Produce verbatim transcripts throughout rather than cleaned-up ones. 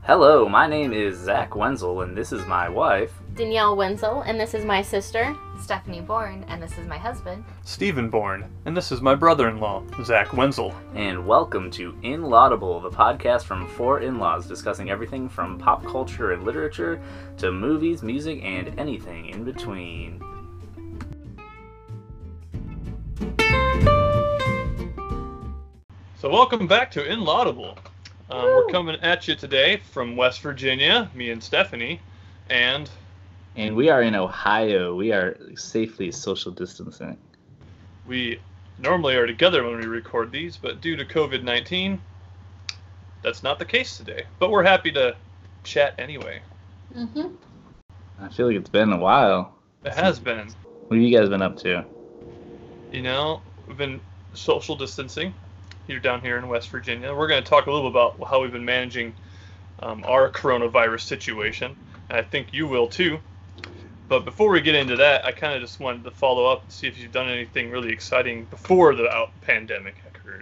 Hello, my name is Zach Wenzel, and this is my wife, Danielle Wenzel, and this is my sister, Stephanie Bourne, and this is my husband, Stephen Bourne, and this is my brother-in-law, Zach Wenzel. And welcome to In-Laudable, the podcast from four in-laws discussing everything from pop culture and literature to movies, music, and anything in between. So welcome back to In-Laudable. Um, we're coming at you today from West Virginia, me and Stephanie, and... And we are in Ohio. We are safely social distancing. We normally are together when we record these, but due to covid nineteen, that's not the case today. But we're happy to chat anyway. Mm-hmm. I feel like it's been a while. It has been. What have you guys been up to? You know, we've been social distancing here down here in West Virginia. We're going to talk a little about how we've been managing um, our coronavirus situation. And I think you will too. But before we get into that, I kind of just wanted to follow up and see if you've done anything really exciting before the out pandemic occurred.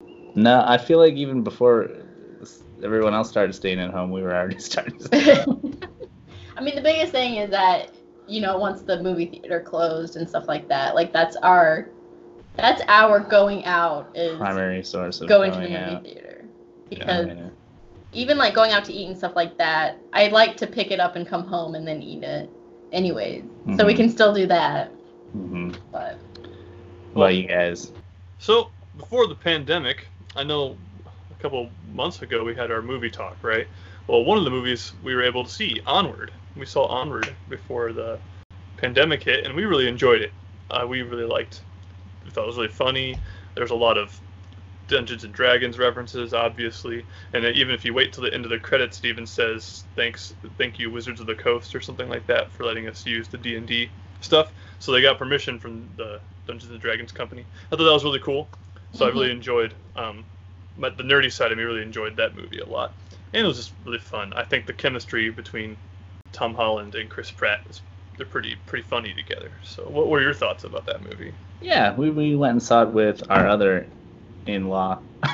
No, I feel like even before everyone else started staying at home, we were already starting to stay at home. I mean, the biggest thing is that, you know, once the movie theater closed and stuff like that, like that's our, that's our going out is primary source of going, going to the movie out. theater. Because Yeah. even like going out to eat and stuff like that, I like to pick it up and come home and then eat it anyways. Mm-hmm. So we can still do that. Mm-hmm. But what about you guys? So before the pandemic, I know a couple months ago we had our movie talk, right? Well, one of the movies we were able to see, Onward. We saw Onward before the pandemic hit, and we really enjoyed it. Uh, we really liked. We thought it was really funny. There's a lot of Dungeons and Dragons references, obviously, and even if you wait till the end of the credits, it even says thanks, thank you, Wizards of the Coast, or something like that, for letting us use the D and D stuff. So they got permission from the Dungeons and Dragons company. I thought that was really cool. So mm-hmm. I really enjoyed. Um, but the nerdy side of me really enjoyed that movie a lot, and it was just really fun. I think the chemistry between Tom Holland and Chris Pratt is they're pretty pretty funny together. So what were your thoughts about that movie? Yeah, we we went and saw it with our other in-law,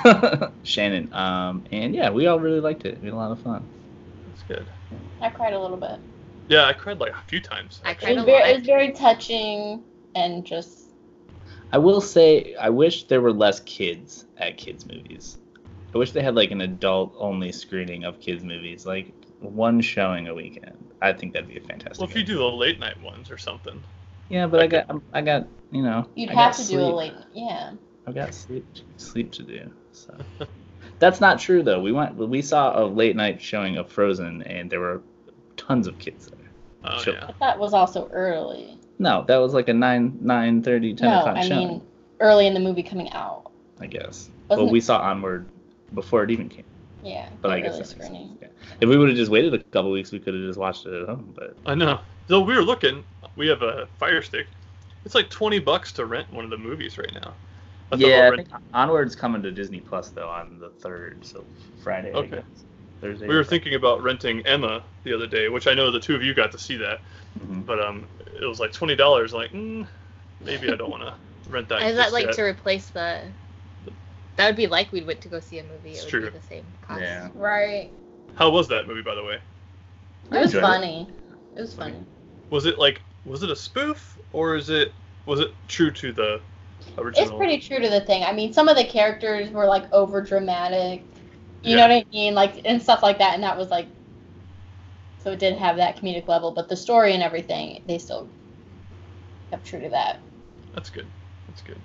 Shannon, um, and yeah, we all really liked it. We had a lot of fun. That's good. I cried a little bit. Yeah, I cried like a few times. I cried it was a very, lot. It was very touching and just... I will say, I wish there were less kids at kids' movies. I wish they had like an adult-only screening of kids' movies, like one showing a weekend. I think that'd be a fantastic Well, if you idea. do the late night ones or something. Yeah, but Okay. I got, I got, you know. You'd I have got to sleep. do a late... Yeah. I've got sleep, sleep to do. So that's not true though. We went, we saw a late night showing of Frozen, and there were tons of kids there. Oh Sure. yeah. But that was also early. No, that was like a nine, nine thirty, ten no, o'clock I showing. mean early in the movie coming out. I guess. Wasn't well, we it- saw Onward before it even came. Yeah, But the I guess early that makes screening. sense. Yeah. If we would have just waited a couple weeks, we could have just watched it at home. But I know. So we were looking. We have a Fire Stick. It's like twenty bucks to rent one of the movies right now. I thought yeah, we'll I rent- think Onward's coming to Disney Plus though on the third, so Friday. I Okay. guess. Thursday. we were thinking about renting Emma the other day, which I know the two of you got to see that. Mm-hmm. But um, it was like twenty dollars. Like, mm, maybe I don't want to rent that. Is that just like yet. to replace the... That would be like we went to go see a movie. It It's would true. be the same cost. Yeah. Right. How was that movie, by the way? It was enjoyed it. funny. It was funny. Was it like, was it a spoof, or is it, was it true to the original? It's pretty true to the thing. I mean, some of the characters were like over dramatic. You Yeah. know what I mean? Like and stuff like that, and that was like so it did have that comedic level, but the story and everything, they still kept true to that. That's good. That's good.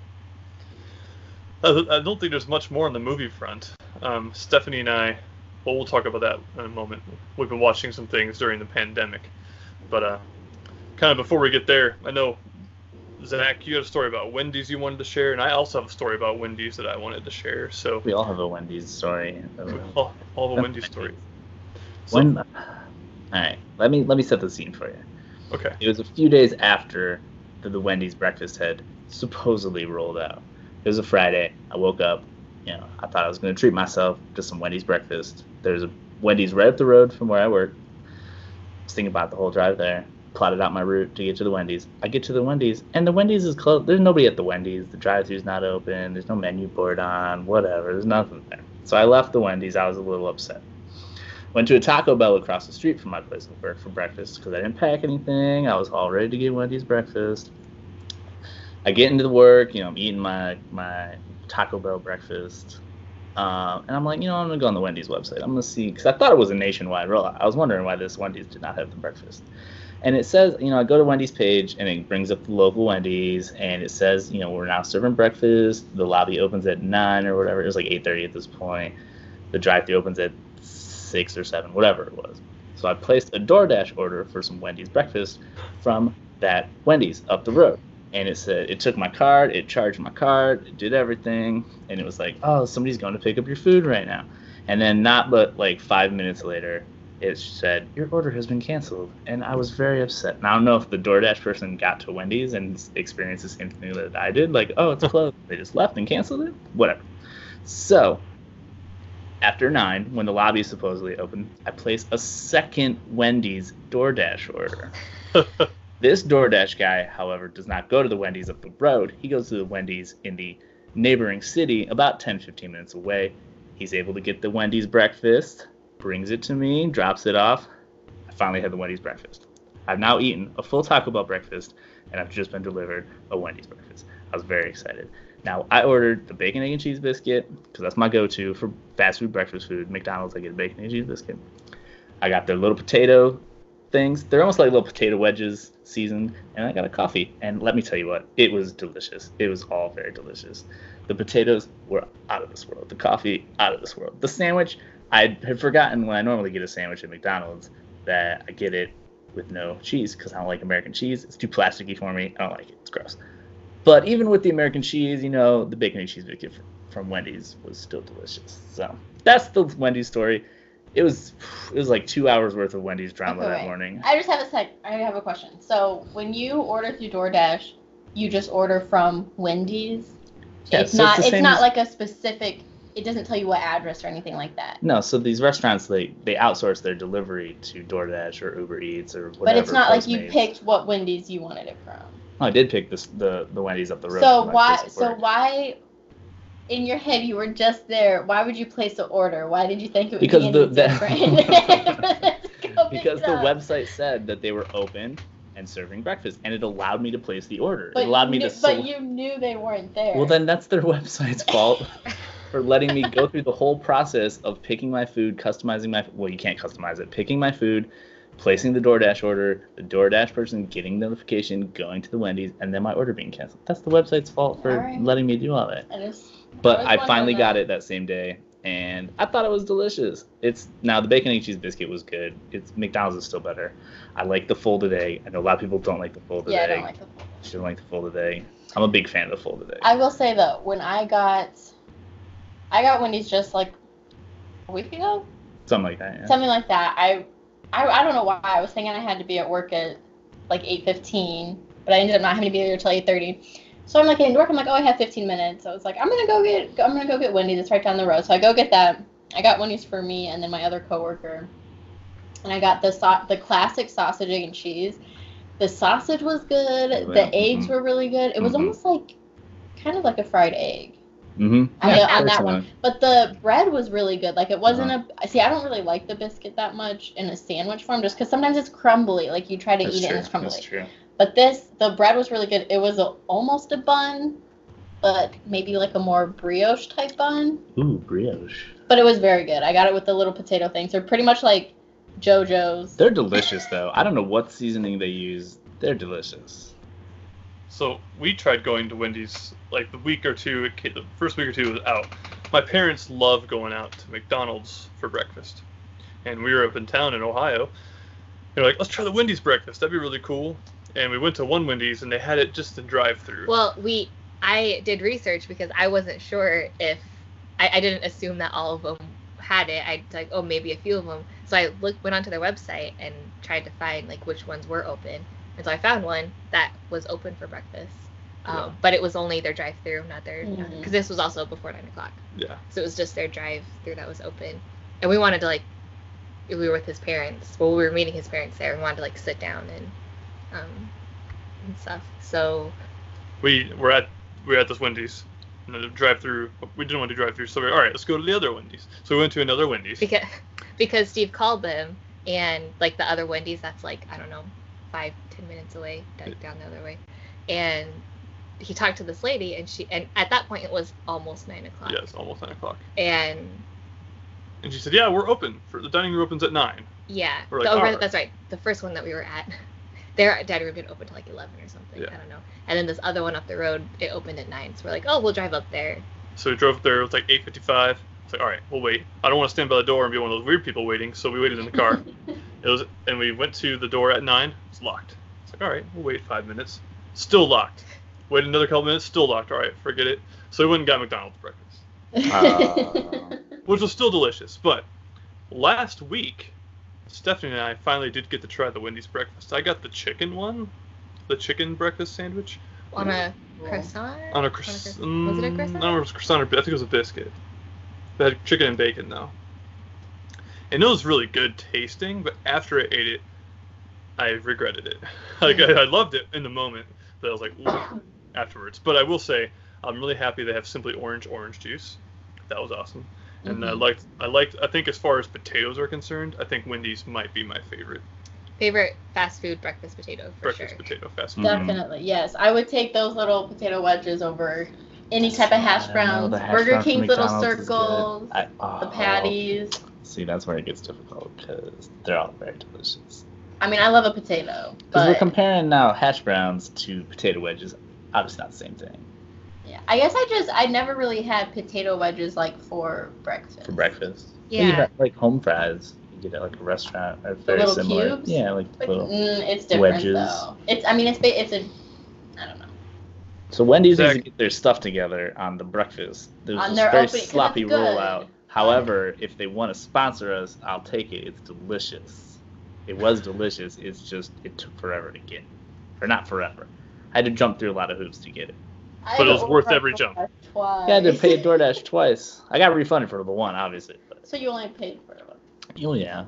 I I don't think there's much more on the movie front. Um, Stephanie and I, well, we'll talk about that in a moment. We've been watching some things during the pandemic. But uh, kind of before we get there, I know, Zach, you had a story about Wendy's you wanted to share, and I also have a story about Wendy's that I wanted to share. So We all have a Wendy's story. we all, all have a Wendy's story. So, When, all right, let me let me set the scene for you. okay. It was a few days after the, the Wendy's breakfast had supposedly rolled out. It was a Friday. I woke up. You know, I thought I was going to treat myself to some Wendy's breakfast. There's a Wendy's right up the road from where I work. I was thinking about the whole drive there. Plotted out my route to get to the Wendy's. I get to the Wendy's, and the Wendy's is closed. There's nobody at the Wendy's. The drive-thru's not open. There's no menu board on. Whatever. There's nothing there. So I left the Wendy's. I was a little upset. Went to a Taco Bell across the street from my place of work for breakfast because I didn't pack anything. I was all ready to get Wendy's breakfast. I get into the work, you know, I'm eating my my Taco Bell breakfast. Uh, and I'm like, you know, I'm going to go on the Wendy's website. I'm going to see, because I thought it was a nationwide rollout. I was wondering why this Wendy's did not have the breakfast. And it says, you know, I go to Wendy's page, and it brings up the local Wendy's, and it says, you know, we're now serving breakfast. The lobby opens at nine or whatever. It was like eight thirty at this point. The drive-thru opens at six or seven, whatever it was. So I placed a DoorDash order for some Wendy's breakfast from that Wendy's up the road. And it said, it took my card, it charged my card, it did everything, and it was like, oh, somebody's going to pick up your food right now. And then not but like five minutes later, it said, your order has been canceled. And I was very upset. And I don't know if the DoorDash person got to Wendy's and experienced the same thing that I did. Like, oh, it's closed. They just left and canceled it? Whatever. So, after nine, when the lobby is supposedly open, I place a second Wendy's DoorDash order. This DoorDash guy, however, does not go to the Wendy's up the road. He goes to the Wendy's in the neighboring city, about ten, fifteen minutes away. He's able to get the Wendy's breakfast, brings it to me, drops it off. I finally had the Wendy's breakfast. I've now eaten a full Taco Bell breakfast, and I've just been delivered a Wendy's breakfast. I was very excited. Now, I ordered the bacon, egg, and cheese biscuit, because that's my go-to for fast food breakfast food. McDonald's, I get a bacon, egg, and cheese biscuit. I got their little potato things. They're almost like little potato wedges seasoned, and I got a coffee. And let me tell you what, it was delicious. It was all very delicious. The potatoes were out of this world. The coffee, out of this world. The sandwich, I had forgotten when I normally get a sandwich at McDonald's that I get it with no cheese because I don't like American cheese. It's too plasticky for me. I don't like it. It's gross. But even with the American cheese, you know, the bacon and cheese biscuit from Wendy's was still delicious. So that's the Wendy's story. It was it was like two hours worth of Wendy's drama Okay, that wait. morning. I just have a sec. I have a question. So when you order through DoorDash, you just order from Wendy's. Yeah, it's so not. it's the It's same not as- like a specific. It doesn't tell you what address or anything like that. No, so these restaurants, they, they outsource their delivery to DoorDash or Uber Eats or whatever. But it's not like you Postmates. picked what Wendy's you wanted it from. Oh, I did pick this the the Wendy's up the road. So from my why? place of So work. why? In your head, you were just there. Why would you place the order? Why did you think it would Because be any the- the- different? Go pick Because it the up. website said that they were open and serving breakfast, and it allowed me to place the order. But it allowed you me knew, to. But sel- you knew they weren't there. Well, then that's their website's fault for letting me go through the whole process of picking my food, customizing my. Well, you can't customize it. Picking my food, placing the DoorDash order, the DoorDash person getting notification, going to the Wendy's, and then my order being canceled. That's the website's fault for Alright. letting me do all that. I just, But was I wondering finally got that. it that same day, and I thought it was delicious. It's now the bacon and cheese biscuit was good. It's McDonald's is still better. I like the folded egg. I know a lot of people don't like the folded Yeah, I egg. don't like the. She don't like the folded egg. I'm a big fan of the folded egg. I will say though, when I got, I got Wendy's just like a week ago, Something like that. Yeah. something like that. I, I, I don't know why. I was thinking I had to be at work at like eight fifteen, but I ended up not having to be there until eight thirty. So I'm like getting to work. I'm like, oh, I have fifteen minutes. So I was like, I'm gonna go get, I'm gonna go get Wendy's. It's right down the road. So I go get that. I got Wendy's for me and then my other coworker, and I got the so- the classic sausage, egg, and cheese. The sausage was good. Oh, The yeah. eggs Mhm. were really good. It was Mhm. almost like, kind of like a fried egg. Mm-hmm. I Yeah, know, on that personally. one. But the bread was really good. Like, it wasn't Uh-huh. a. See, I don't really like the biscuit that much in a sandwich form just because sometimes it's crumbly. Like, you try to That's eat it true. and it's crumbly. That's true. But this, the bread was really good. It was a, almost a bun, but maybe like a more brioche type bun. Ooh, brioche. But it was very good. I got it with the little potato things. They're pretty much like JoJo's. They're delicious though. I don't know what seasoning they use. They're delicious. So we tried going to Wendy's like the week or two. It came, the first week or two was out. My parents love going out to McDonald's for breakfast, and we were up in town in Ohio. They're like, let's try the Wendy's breakfast. That'd be really cool. And we went to one Wendy's, and they had it just in drive-through. Well, we I did research because I wasn't sure if I, I didn't assume that all of them had it. I like, oh, maybe a few of them. So I looked, went onto their website and tried to find like which ones were open. And so I found one that was open for breakfast. Um, Yeah. But it was only their drive-through, not their because Mhm. this was also before nine o'clock. Yeah. So it was just their drive-through that was open. And we wanted to like, we were with his parents. Well, we were meeting his parents there. We wanted to like sit down and um and stuff. So We were at we were at this Wendy's, And the drive-through, we didn't want to drive through, so we were, all right, let's go to the other Wendy's. So we went to another Wendy's. Because because Steve called them, and like the other Wendy's, that's like I don't know, five ten minutes away, down, down the other way, and he talked to this lady, and she and at that point it was almost nine o'clock. Yes, almost nine o'clock. And and she said, yeah, we're open. For the dining room opens at nine. Yeah, We're like, the, over, all right. that's right. The first one that we were at, their dining room didn't open till like eleven or something. Yeah. I don't know. And then this other one up the road, it opened at nine. So we're like, oh, we'll drive up there. So we drove up there. It was like eight fifty-five. It's like, all right, we'll wait. I don't want to stand by the door and be one of those weird people waiting. So we waited in the car. It was, and we went to the door at nine. It's locked. It's like, all right, we'll wait five minutes. Still locked. Wait another couple minutes. Still locked. All right, forget it. So we went and got McDonald's breakfast, Uh, which was still delicious. But last week, Stephanie and I finally did get to try the Wendy's breakfast. I got the chicken one, the chicken breakfast sandwich. On a croissant? On a On a croissant. cro- was it a I croissant? don't know if it was a croissant or I think it was a biscuit. They had chicken and bacon though. And it was really good tasting, but after I ate it, I regretted it. Like I, I loved it in the moment, but I was like, ooh, afterwards. But I will say, I'm really happy they have Simply Orange orange juice. That was awesome. And I Mhm. liked, I liked, I think as far as potatoes are concerned, I think Wendy's might be my favorite Favorite fast food breakfast potato for breakfast sure. potato fast food. Mhm. Definitely, yes. I would take those little potato wedges over any type of hash I know, browns. the hash Burger brown from King's little McDonald's is good. circles, I- the oh. patties. See, that's where it gets difficult because they're all very delicious. I mean, I love a potato, Because we're but comparing now hash browns to potato wedges. Obviously not the same thing yeah, I guess I just I never really had potato wedges like for breakfast. for breakfast. Yeah. You have, like home fries. You get it at like a restaurant. Or very little similar. cubes? Yeah, like But little. mm, it's different wedges. though. It's I mean it's ba- it's a I don't know. So Wendy's needs to Zach- get their stuff together on the breakfast. There's On this their very opening- 'cause sloppy it's good. rollout. However, if they want to sponsor us, I'll take it. It's delicious. It was delicious. It's just it took forever to get, or not forever. I had to jump through a lot of hoops to get it. I But it was had to worth order every jump. Twice. I had to pay DoorDash twice. I got refunded for the one, obviously. But So you only paid for it. oh yeah,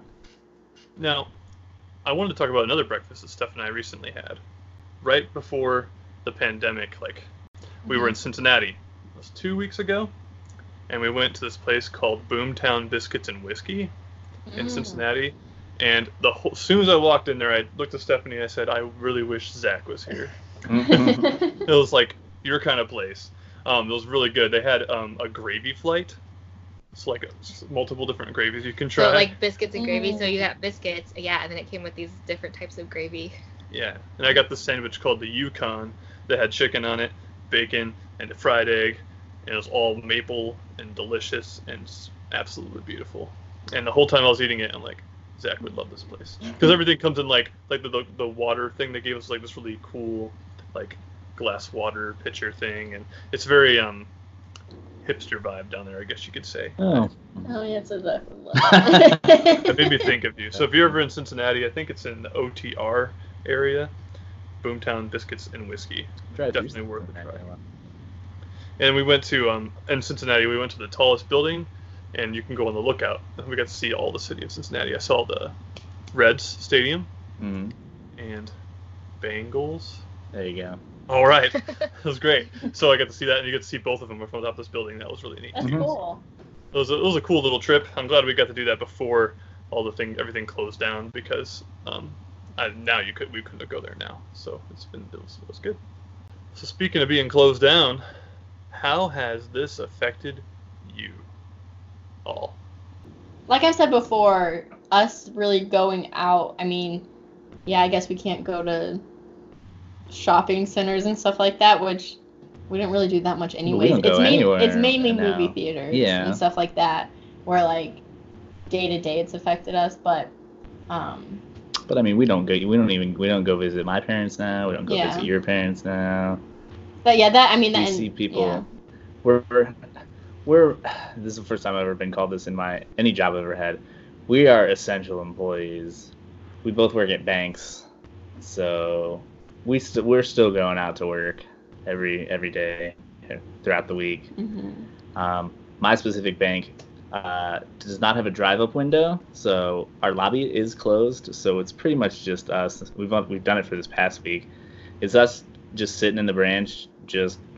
Now, I wanted to talk about another breakfast that Steph and I recently had. Right before the pandemic, like, we were in Cincinnati. It was two weeks ago. And we went to this place called Boomtown Biscuits and Whiskey in Mm. Cincinnati. And the whole, as soon as I walked in there, I looked at Stephanie and I said, I really wish Zach was here. It was like your kind of place. Um, it was really good. They had um, a gravy flight. It's like a, multiple different gravies you can try. So like biscuits and gravy. Mm. So you got biscuits, yeah, and then it came with these different types of gravy. Yeah, and I got this sandwich called the Yukon that had chicken on it, bacon, and a fried egg, and it was all maple and delicious and s- absolutely beautiful. And the whole time I was eating it, I'm like, Zach would love this place because everything comes in like like the, the the water thing they gave us, like this really cool like glass water pitcher thing, and it's very um hipster vibe down there, I guess you could say. oh. Oh yeah, it's exactly. It made me think of you. So if you're ever in Cincinnati, I think it's in the O T R area, Boomtown Biscuits and Whiskey. Drive through Definitely worth a Cincinnati. try. And we went to um in Cincinnati, we went to the tallest building, and you can go on the lookout. And we got to see all the city of Cincinnati. I saw the Reds Stadium Mhm. and Bengals. There you go. All right, it was great. So I got to see that, and you get to see both of them from the top of this building. That was really neat. That's too. cool. It was a, it was a cool little trip. I'm glad we got to do that before all the thing everything closed down because um I, now you could we couldn't go there now. So it's been it was, it was good. So speaking of being closed down, how has this affected you all? Like I said before, us really going out. I mean, yeah, I guess we can't go to shopping centers and stuff like that, which we didn't really do that much anyways. don't go it's main, anywhere it's mainly now. movie theaters Yeah. and stuff like that, where like day to day it's affected us. But um, But I mean, we don't go. We don't even. We don't go visit my parents now. We don't go Yeah. visit your parents now. but yeah, that I mean, We that see people. Yeah. We're, we're we're. This is the first time I've ever been called this in my any job I've ever had. We are essential employees. We both work at banks, so we st- we're still going out to work every every day throughout the week. Mhm. Um, my specific bank uh, does not have a drive-up window, so our lobby is closed. So it's pretty much just us. We've we've done it for this past week. It's us just sitting in the branch, just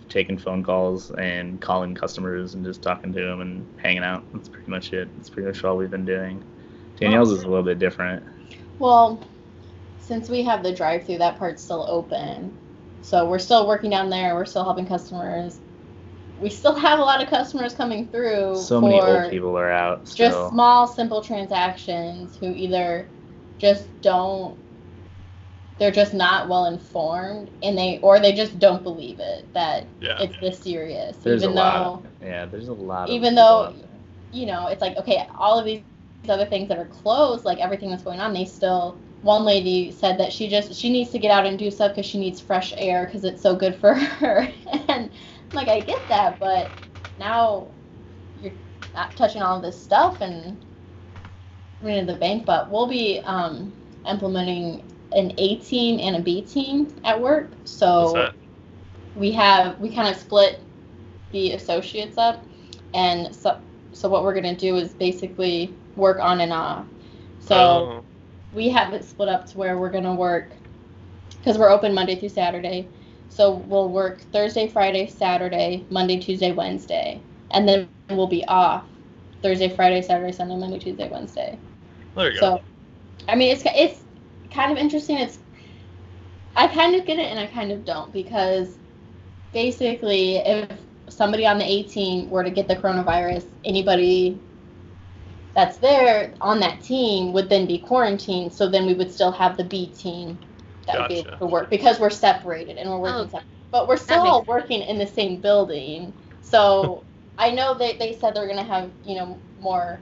taking phone calls and calling customers and just talking to them and hanging out. That's pretty much it. That's pretty much all we've been doing. Danielle's is a little bit different. Well, since we have the drive-through, that part's still open. So we're still working down there. We're still helping customers. We still have a lot of customers coming through. So for many old people are out still. Just small, simple transactions who either just don't, they're just not well informed, and they or they just don't believe it that Yeah. it's this serious. There's even a lot. though, Of, yeah, there's a lot. even of though, people out there. you know, it's like, okay, all of these other things that are closed, like everything that's going on, they still. One lady said that she just she needs to get out and do stuff because she needs fresh air because it's so good for her. And I'm like, I get that, but now you're not touching all of this stuff and running to the bank. But we'll be um, implementing an A team and a B team at work. So What's that? we have we kind of split the associates up, and so so what we're gonna do is basically work on and off. So. Oh. We have it split up to where we're going to work, because we're open Monday through Saturday. So we'll work Thursday, Friday, Saturday, Monday, Tuesday, Wednesday. And then we'll be off Thursday, Friday, Saturday, Sunday, Monday, Tuesday, Wednesday. There you So, go. I mean, it's it's kind of interesting. It's I kind of get it and I kind of don't, because basically if somebody on the A team were to get the coronavirus, anybody that's there on that team would then be quarantined, so then we would still have the B team that would be Gotcha. able to work, because we're separated and we're working Oh, separate. But we're still that all makes working in the same building. So I know they, they said they're going to have, you know, more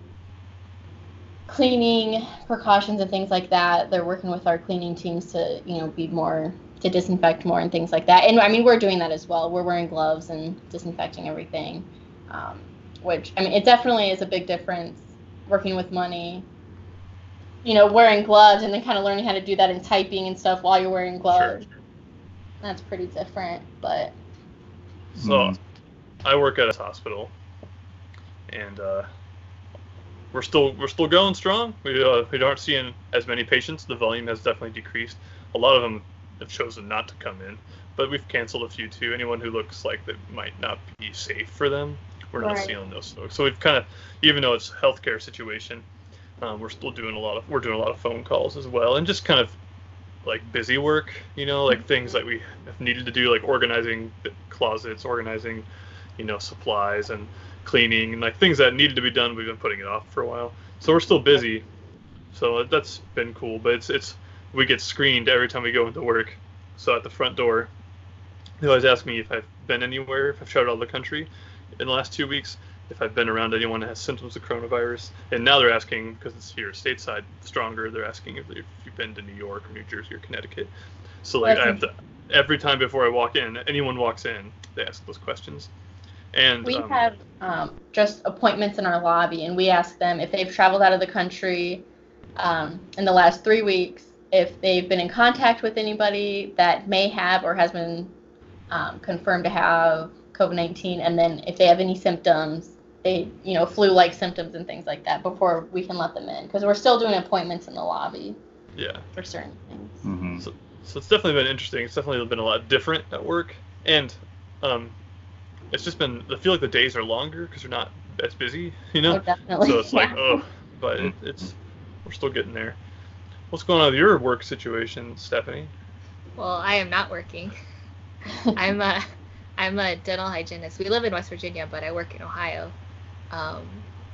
cleaning precautions and things like that. They're working with our cleaning teams to, you know, be more, to disinfect more and things like that. And I mean, we're doing that as well. We're wearing gloves and disinfecting everything. Um, which, I mean, it definitely is a big difference working with money, you know, wearing gloves and then kind of learning how to do that and typing and stuff while you're wearing gloves. Sure. That's pretty different, but So Mhm. I work at a hospital, and uh, we're still we're still going strong. We uh, we aren't seeing as many patients. The volume has definitely decreased. A lot of them have chosen not to come in, but we've canceled a few too. Anyone who looks like that might not be safe for them, we're not Right. seeing those folks. So we've kind of, even though it's a healthcare situation, um, we're still doing a lot of we're doing a lot of phone calls as well, and just kind of like busy work, you know, like things that we have needed to do, like organizing the closets, organizing, you know, supplies and cleaning, and like things that needed to be done. We've been putting it off for a while, so we're still busy. So that's been cool, but it's it's we get screened every time we go into work. So at the front door, they always ask me if I've been anywhere, if I've traveled out of the country in the last two weeks, if I've been around anyone that has symptoms of coronavirus. And now they're asking, because it's here stateside stronger, they're asking if, if you've been to New York or New Jersey or Connecticut. So like I have to, every time before I walk in, anyone walks in, they ask those questions. And we um, have um, just appointments in our lobby, and we ask them if they've traveled out of the country um, in the last three weeks, if they've been in contact with anybody that may have or has been um, confirmed to have COVID nineteen, and then if they have any symptoms, they, you know, flu-like symptoms and things like that, before we can let them in, because we're still doing appointments in the lobby yeah. for certain things. Mm-hmm. So, so it's definitely been interesting. It's definitely been a lot different at work, and um, it's just been. I feel like the days are longer because you're not as busy, you know. Oh, definitely. So it's like, Yeah. oh, but it, it's we're still getting there. What's going on with your work situation, Stephanie? Well, I am not working. I'm a I'm a dental hygienist. We live in West Virginia, but I work in Ohio. Um,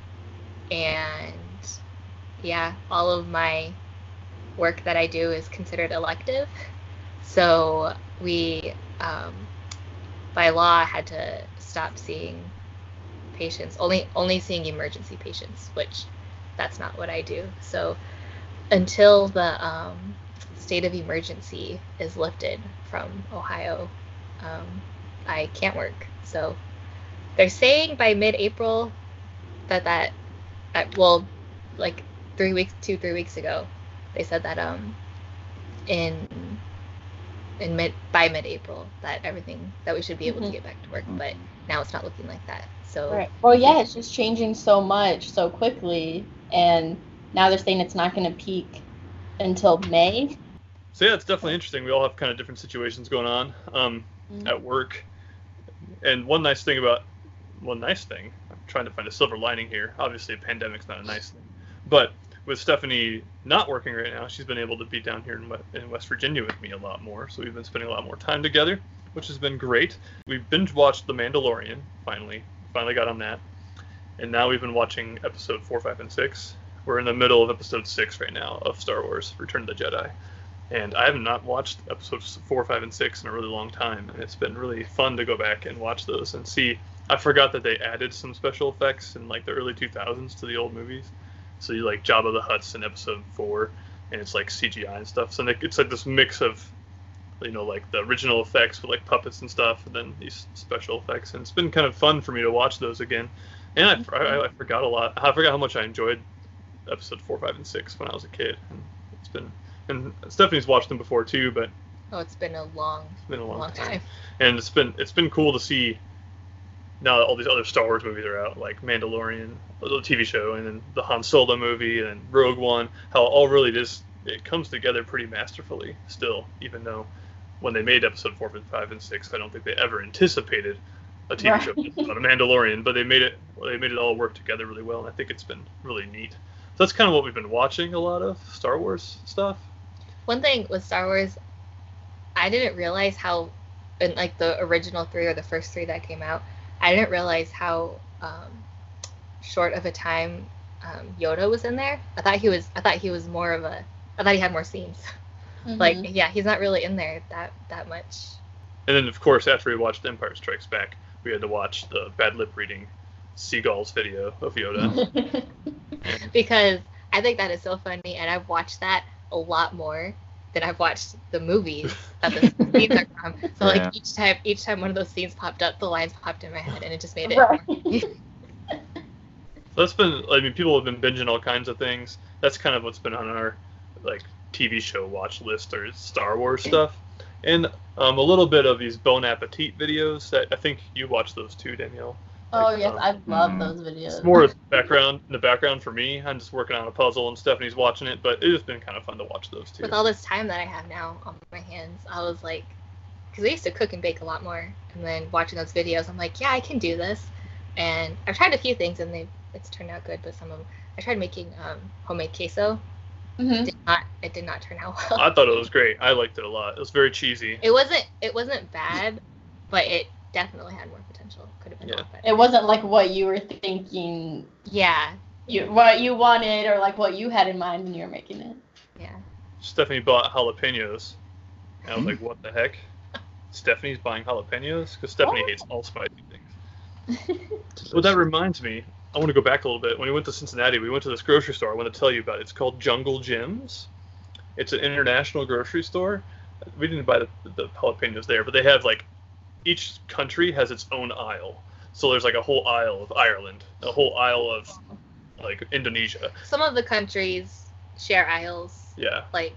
and yeah, all of my work that I do is considered elective. So we, um, by law, had to stop seeing patients, only only seeing emergency patients, which that's not what I do. So until the um, state of emergency is lifted from Ohio, um, I can't work. So they're saying by mid-April that that, that well, like three weeks, two, three weeks ago, they said that um, in in mid by mid-April that everything that we should be able Mhm. to get back to work, but now it's not looking like that. So Right. Well, yeah, it's just changing so much so quickly, and now they're saying it's not going to peak until May. So yeah, it's definitely interesting. We all have kind of different situations going on um, Mhm. at work. And one nice thing about one nice thing, I'm trying to find a silver lining here. Obviously, a pandemic's not a nice thing, but with Stephanie not working right now, she's been able to be down here in, in West Virginia with me a lot more. So we've been spending a lot more time together, which has been great. We binge watched The Mandalorian. Finally, finally got on that, and now we've been watching episode four, five, and six. We're in the middle of episode six right now of Star Wars: Return of the Jedi. And I have not watched episodes four, five, and six in a really long time, and it's been really fun to go back and watch those and see. I forgot that they added some special effects in like the early two thousands to the old movies. So you like Jabba the Hutt's in episode four, and it's like C G I and stuff. So it's like this mix of, you know, like the original effects with like puppets and stuff, and then these special effects. And it's been kind of fun for me to watch those again. And I, I, I forgot a lot. I forgot how much I enjoyed episode four, five, and six when I was a kid. And it's been. And Stephanie's watched them before too, but oh, it's been a long, it's been a long, long time. time. And it's been it's been cool to see now that all these other Star Wars movies are out, like Mandalorian, the T V show, and then the Han Solo movie, and Rogue One. How it all really just it comes together pretty masterfully still, even though when they made episode four, five, and six, I don't think they ever anticipated a T V Right. show about a Mandalorian, but they made it they made it all work together really well, and I think it's been really neat. So that's kind of what we've been watching, a lot of Star Wars stuff. One thing with Star Wars, I didn't realize how, in like the original three or the first three that came out, I didn't realize how um, short of a time um, Yoda was in there. I thought he was. I thought he was more of a. I thought he had more scenes. Mhm. Like, yeah, he's not really in there that that much. And then, of course, after we watched Empire Strikes Back, we had to watch the bad lip reading Seagull's video of Yoda. Because I think that is so funny, and I've watched that a lot more than I've watched the movies that the scenes are from. So like Yeah. each time, each time one of those scenes popped up, the lines popped in my head, and it just made it. Right. So that's been, I mean, people have been binging all kinds of things. That's kind of what's been on our, like, T V show watch list or Star Wars stuff. And um, a little bit of these Bon Appetit videos that I think you watch those too, Danielle. Oh Like, yes, um, I love mhm. those videos. It's more background in the background for me. I'm just working on a puzzle and Stephanie's watching it, but it has been kind of fun to watch those too. With all this time that I have now on my hands, I was like, because I used to cook and bake a lot more, and then watching those videos, I'm like, yeah, I can do this. And I've tried a few things, and they it's turned out good, but some of them, I tried making um, homemade queso. Mhm. It did not, it did not turn out well. I thought it was great. I liked it a lot. It was very cheesy. It wasn't, it wasn't bad, but it definitely had more potential. Could have been Yeah. a lot better. It wasn't like what you were thinking, Yeah, you what you wanted, or like what you had in mind when you were making it. yeah. Stephanie bought jalapenos. And I was like, what the heck? Stephanie's buying jalapenos? Because Stephanie Oh. hates all spicy things. Well, that reminds me. I want to go back a little bit. When we went to Cincinnati, we went to this grocery store I want to tell you about. It's called Jungle Jim's. It's an international grocery store. We didn't buy the, the jalapenos there, but they have like each country has its own aisle. So there's like a whole aisle of Ireland, a whole aisle of like Indonesia. Some of the countries share aisles, Yeah, like,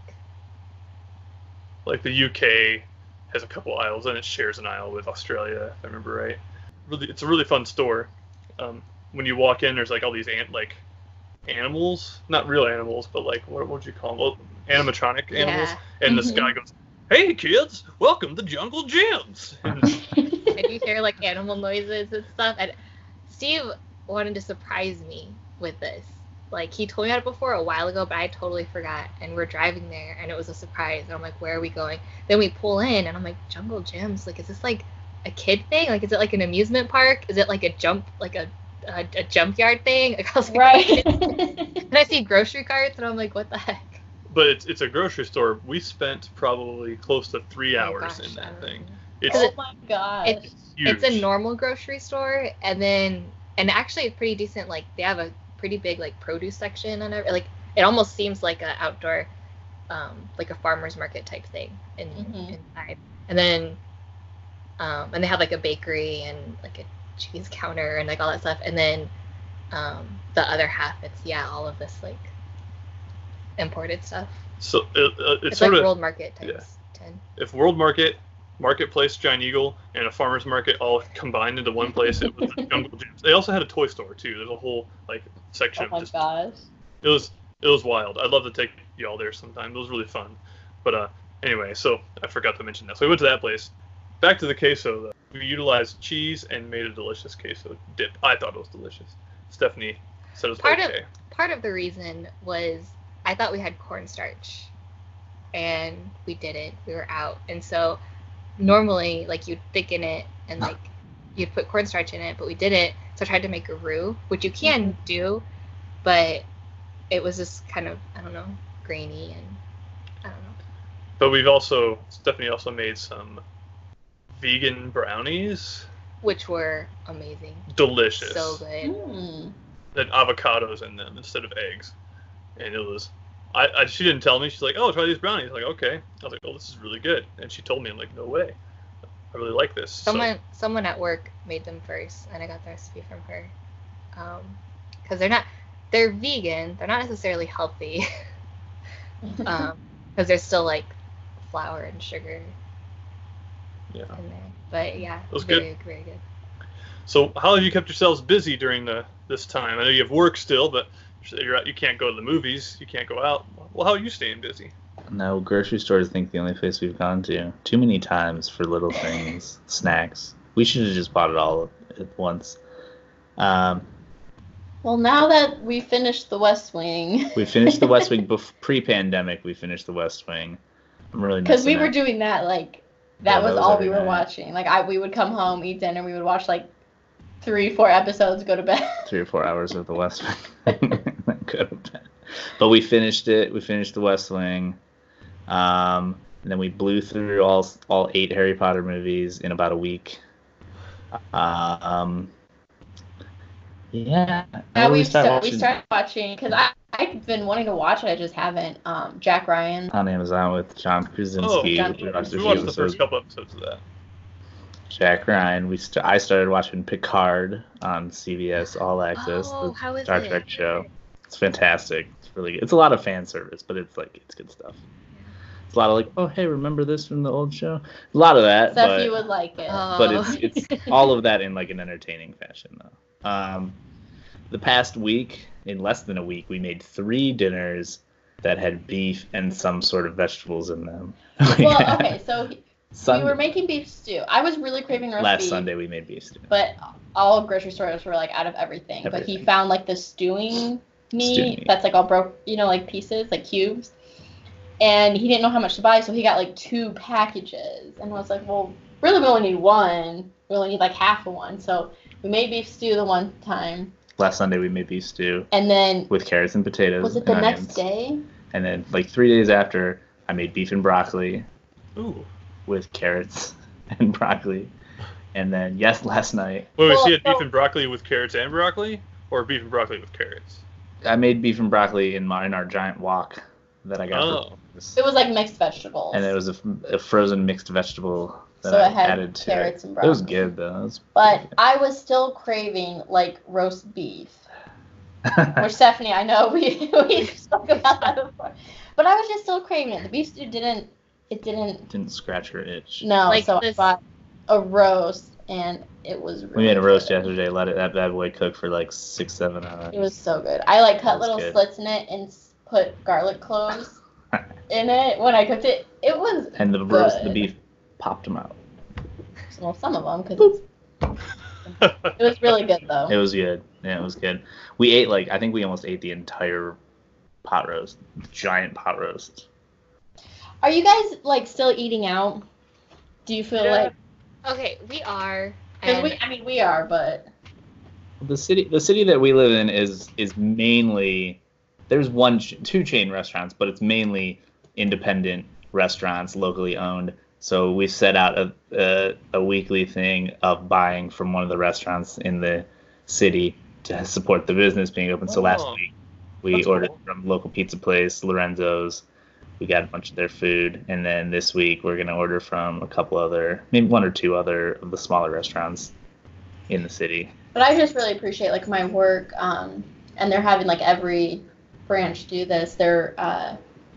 like the U K has a couple aisles and it shares an aisle with Australia, if I remember right. Really, it's a really fun store. Um, when you walk in, there's like all these ant like animals, not real animals, but like what would you call them? Well, animatronic animals. Yeah. And this Mhm. guy goes, "Hey kids, welcome to Jungle Gyms." And and you hear like animal noises and stuff. And Steve wanted to surprise me with this. Like, he told me about it before a while ago, but I totally forgot. And we're driving there, and it was a surprise. And I'm like, where are we going? Then we pull in, and I'm like, Jungle Gyms? Like, is this like a kid thing? Like, is it like an amusement park? Is it like a jump, like a a, a junkyard thing? Like, I was like, Right. and I see grocery carts, and I'm like, what the heck? but it's it's a grocery store. We spent probably close to three Oh, hours gosh, in I that don't thing. know. It's, Oh my gosh. It's- huge. It's a normal grocery store, and then and actually it's pretty decent. Like, they have a pretty big like produce section and every, like it almost seems like a outdoor, um, like a farmer's market type thing in Mhm. inside. And then, um, and they have like a bakery and like a cheese counter and like all that stuff. And then, um, the other half, it's yeah, all of this like imported stuff. So uh, uh, it's, It's, sort like of World Market times yeah. ten. if World Market, Marketplace, Giant Eagle, and a farmer's market all combined into one place, it was the Jungle Gyms. They also had a toy store too. There's a whole like section Oh of my just gosh. it was it was wild. I'd love to take y'all there sometime. It was really fun. But uh, anyway, so I forgot to mention that. So we went to that place, back to the queso though. We utilized cheese and made a delicious queso dip. I thought it was delicious. Stephanie said it was Part okay. of part of the reason was I thought we had cornstarch, and we didn't. We were out, and so normally like you'd thicken it and like you'd put cornstarch in it, but we didn't. So I tried to make a roux, which you can do, but it was just kind of I don't know grainy and I don't know. But we've also Stephanie also made some vegan brownies. Which were amazing. Delicious. So good. Mm. That avocados in them instead of eggs, and it was. I, I she didn't tell me. She's like, oh, try these brownies. Like, okay. I was like, oh, this is really good. And she told me, I'm like, no way. I really like this. Someone so. someone at work made them first, and I got the recipe from her. Um, because they're not they're vegan. They're not necessarily healthy. um, because there's still like flour and sugar Yeah. in there. But yeah, It was very good. very good. So how have you kept yourselves busy during the this time? I know you have work still, but you're out, you can't go to the movies. You can't go out. Well, how are you staying busy? No, grocery store is I think the only place we've gone to. Too many times for little things, snacks. We should have just bought it all at once. Um, Well, now that we finished The West Wing. we finished the West Wing bef- pre-pandemic. We finished the West Wing. I'm really Because we missing were it. doing that, like, that Yeah, was that was all every we were night. watching. Like, I we would come home, eat dinner, we would watch, like, three, four episodes, go to bed. three or four hours of the West Wing. Could have been. But we finished it. We finished the West Wing. Um, and then we blew through all all eight Harry Potter movies in about a week. Um, yeah. Now When we did start, watching we started watching, because I, I've been wanting to watch it, I just haven't. Um, Jack Ryan. on Amazon with John Krasinski. John- we watched a We few watched the episodes. first couple episodes of that. Jack Ryan. We st- I started watching Picard on C B S All Access, Oh, the how is Star it? Trek show. It's fantastic. It's really good. It's a lot of fan service, but it's like it's good stuff. It's a lot of like, oh hey, remember this from the old show? A lot of that, Stuff but, you would like it. Oh. but it's it's all of that in like an entertaining fashion though. Um, the past week, in less than a week, we made three dinners that had beef and some sort of vegetables in them. Well, okay, so he- Sunday, we were making beef stew. I was really craving roast last beef. Sunday we made beef stew. But all grocery stores were like out of everything. But he Everything. found like the stewing meat Stewing meat. that's like all broke, you know, like pieces, like cubes. And he didn't know how much to buy, so he got like two packages. And I was like, well, really, we only need one. We only need like half of one. So we made beef stew the one time, Last Sunday we made beef stew and then with carrots and potatoes. was it the and next onions. day? And then like three days after, I made beef and broccoli Ooh. with carrots and broccoli. And then yes, last night Wait, wait, Well, so you had beef so- and broccoli with carrots and broccoli, or beef and broccoli with carrots? I made beef and broccoli in my in our giant wok that I got. Oh. For Christmas. It was like mixed vegetables. And it was a, a frozen mixed vegetable that So I it had added to carrots it. and It was broccoli. good though. It was But I was still craving like roast beef. Which Stephanie, I know we we spoke about that before, but I was just still craving it. The beef stew didn't, it didn't. Didn't scratch her itch. No, Like so this- I bought a roast, and it was. Really We made a roast good. yesterday. Let it that bad boy cook for like six, seven hours. It was so good. I like cut It was little good. slits in it and s- put garlic cloves in it when I cooked it. It was And the roast, the good. beef, popped them out. well, some of them because it was really good though. It was good. Yeah, it was good. We ate like I think we almost ate the entire pot roast, giant pot roast. Are you guys like still eating out? Do you feel Yeah. like? Okay, we are. Because and we, I mean, we are, but The city, the city that we live in is is mainly there's one, ch- two chain restaurants, but it's mainly independent restaurants, locally owned. So we set out a, a a weekly thing of buying from one of the restaurants in the city to support the business being open. So last Oh, week we that's ordered cool. from local pizza place, Lorenzo's. We got a bunch of their food, and then this week we're gonna order from a couple other, maybe one or two other of the smaller restaurants in the city. But I just really appreciate like my work, um, and they're having like every branch do this. They're uh,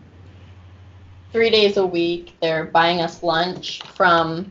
three days a week. They're buying us lunch from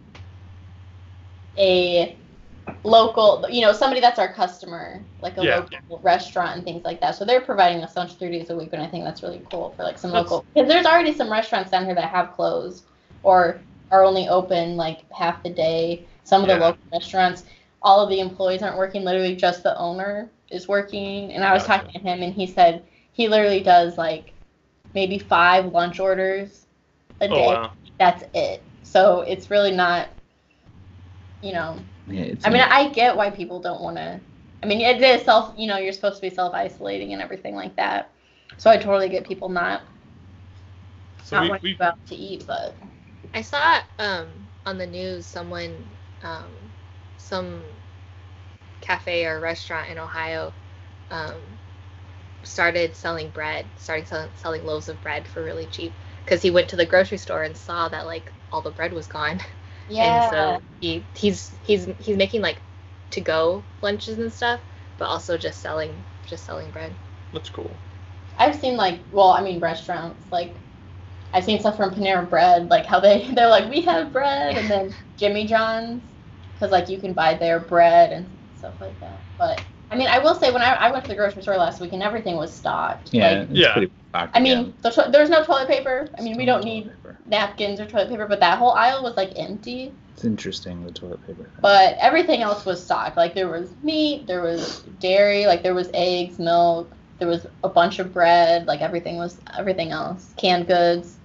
a local, you know, somebody that's our customer, like a Yeah. local restaurant and things like that. So they're providing us lunch three days a week, and I think that's really cool for like some That's- local. Because there's already some restaurants down here that have closed or are only open like half the day. Some of the Yeah. local restaurants, all of the employees aren't working. Literally, just the owner is working. And I was Gotcha. talking to him, and he said he literally does like maybe five lunch orders a Oh day. wow. That's it. So it's really not, you know. Yeah, it's I mean, a- I get why people don't want to. I mean, it is self. You know, you're supposed to be self-isolating and everything like that. So I totally get people not So not we, wanting we to go out to eat, but I saw um, on the news someone, um, some cafe or restaurant in Ohio, um, started selling bread, starting selling, selling loaves of bread for really cheap because he went to the grocery store and saw that like all the bread was gone. yeah. And so he he's he's he's making like to go lunches and stuff, but also just selling just selling bread. that's cool. I've seen like, well, I mean, restaurants like. I've seen stuff from Panera Bread, like how they they're like we have bread, and then Jimmy John's, because like you can buy their bread and stuff like that. But I mean, I will say when I, I went to the grocery store last week and everything was stocked. yeah, Like, it's Yeah. pretty stocked I mean, again. the to- there's no toilet paper. I mean, we Still don't no need toilet paper. napkins or toilet paper, but that whole aisle was like empty. It's interesting, the toilet paper thing. But everything else was stocked. Like there was meat, there was dairy, like there was eggs, milk, there was a bunch of bread, like everything was everything else, canned goods.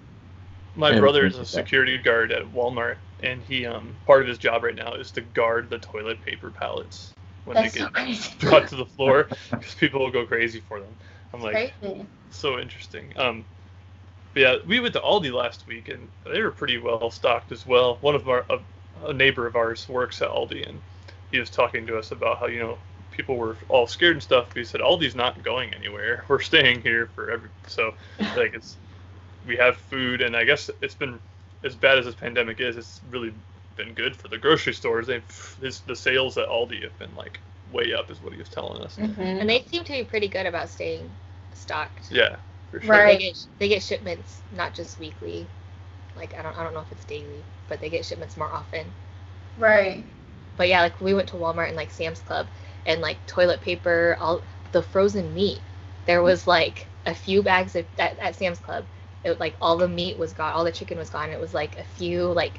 My Yeah, brother is a okay. security guard at Walmart, and he um part of his job right now is to guard the toilet paper pallets when That's they so get crazy. brought to the floor because people will go crazy for them. I'm like, Crazy. so interesting. Um, but yeah, we went to Aldi last week, and they were pretty well stocked as well. One of our a, a neighbor of ours works at Aldi, and he was talking to us about how you know people were all scared and stuff. But he said Aldi's not going anywhere. We're staying here for every so like it's. We have food, and I guess it's been as bad as this pandemic is. It's really been good for the grocery stores. They've his, the sales at Aldi have been like way up, is what he was telling us. Mhm. And they seem to be pretty good about staying stocked. Yeah, for sure. Right. They get they get shipments not just weekly, like I don't I don't know if it's daily, but they get shipments more often. Right. But yeah, like we went to Walmart and like Sam's Club, and like toilet paper, all the frozen meat. There was like a few bags of at, at Sam's Club. It like all the meat was gone, all the chicken was gone. It was like a few like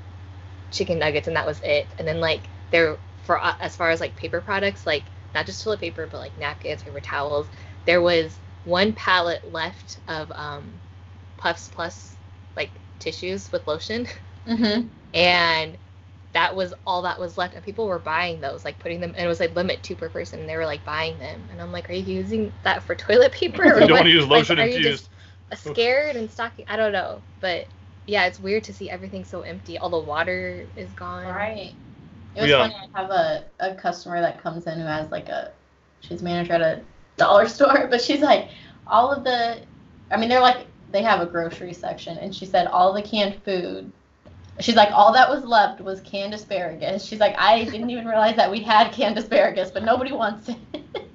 chicken nuggets, and that was it. And then like there for uh, as far as like paper products, like not just toilet paper, but like napkins, paper towels. There was one pallet left of um, Puffs Plus like tissues with lotion, Mhm. and that was all that was left. And people were buying those, like putting them. And it was like limit two per person, and they were like buying them. And I'm like, are you using that for toilet paper? You or don't what? want to use Like, lotion are you infused. just scared and stocking? I don't know, but yeah, it's weird to see everything so empty. All the water is gone. Right. It was Yeah. funny. I have a, a customer that comes in who has like a, she's manager at a dollar store, but she's like, all of the, I mean, they're like, they have a grocery section, and she said all the canned food, she's like, all that was left was canned asparagus. She's like, I didn't even realize that we had canned asparagus, but nobody wants it.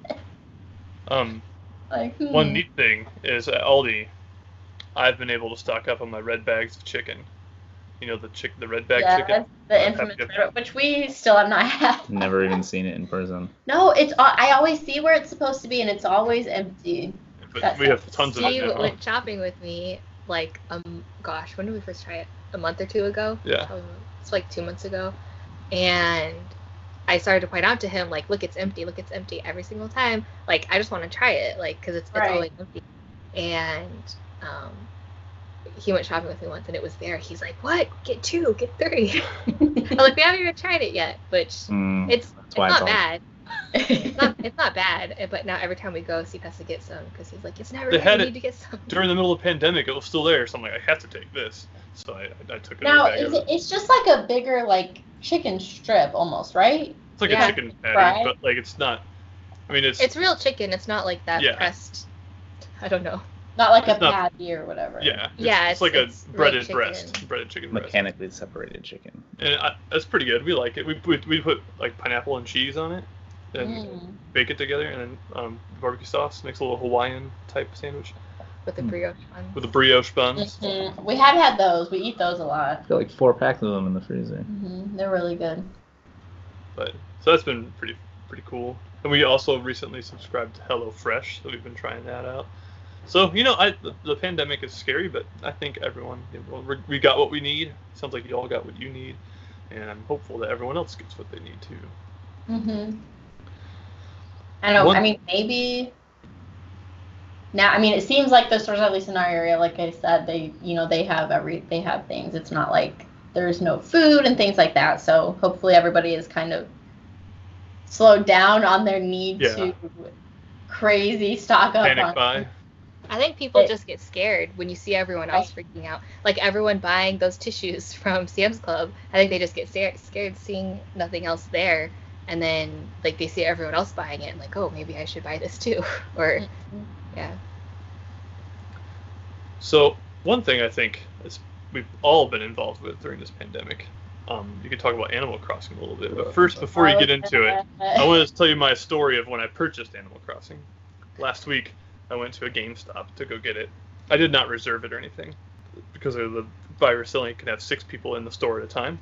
Um, Like, hmm. one neat thing is at Aldi, I've been able to stock up on my red bags of chicken. You know the chick, the red bag yeah, chicken. that's the I've infamous got- red, which we still have not had. Never even seen it in person. No, it's I always see where it's supposed to be, and it's always empty. But That's we have tons of Steve it now. went shopping with me like um gosh, when did we first try it? A month or two ago? Yeah. Probably, it's like two months ago. And I started to point out to him, like, look, it's empty, look, it's empty every single time. Like, I just want to try it, like, because it's, it's Right. always empty. And um, he went shopping with me once, and it was there. He's like, what? Get two, get three. I'm like, we haven't even tried it yet, which Mm, it's, it's why not it's all- bad. It's not, it's not bad, eh, but now every time we go, Steve has to get some because he's like, it's never They here, had we it need to get some. During the middle of the pandemic, it was still there, so I'm like, I have to take this. So I, I took it. Now, bag is of it? It's just like a bigger like chicken strip almost, right? It's like Yeah. a chicken patty, Fried? but like it's not. I mean, it's, It's real chicken. It's not like that Yeah. pressed. I don't know. Not like a It's not- patty or whatever. yeah, it's, Yeah, it's, it's- like it's a real breaded chicken. breast, breaded chicken breast, Mechanically separated chicken. and I, that's pretty good. We like it. We, we we put like pineapple and cheese on it, and Mm. bake it together, and then um, barbecue sauce makes a little Hawaiian type sandwich With the Mm. brioche one. with the brioche buns. Mhm. We have had those. We eat those a lot. Got like four packs of them in the freezer. Hmm They're really good. But so that's been pretty pretty cool. And we also recently subscribed to HelloFresh, so we've been trying that out. So, you know, I the, the pandemic is scary, but I think everyone, you know, we we got what we need. Sounds like you all got what you need, and I'm hopeful that everyone else gets what they need too. Mhm. I know. One- I mean, maybe now. I mean, it seems like the stores, at least in our area, like I said, they, you know, they have every, they have things. It's not like there's no food and things like that. So hopefully everybody is kind of slowed down on their need Yeah. to crazy stock up Panic on. buy. I think people It- just get scared when you see everyone else freaking out. Like everyone buying those tissues from Sam's Club. I think they just get scared, scared seeing nothing else there. And then like they see everyone else buying it and like, oh, maybe I should buy this too. Or, Mhm. yeah. So one thing I think is we've all been involved with during this pandemic. Um, you could talk about Animal Crossing a little bit, but first, before you get into it, I want to tell you my story of when I purchased Animal Crossing. Last week, I went to a GameStop to go get it. I did not reserve it or anything because of the virus. Only can have six people in the store at a time,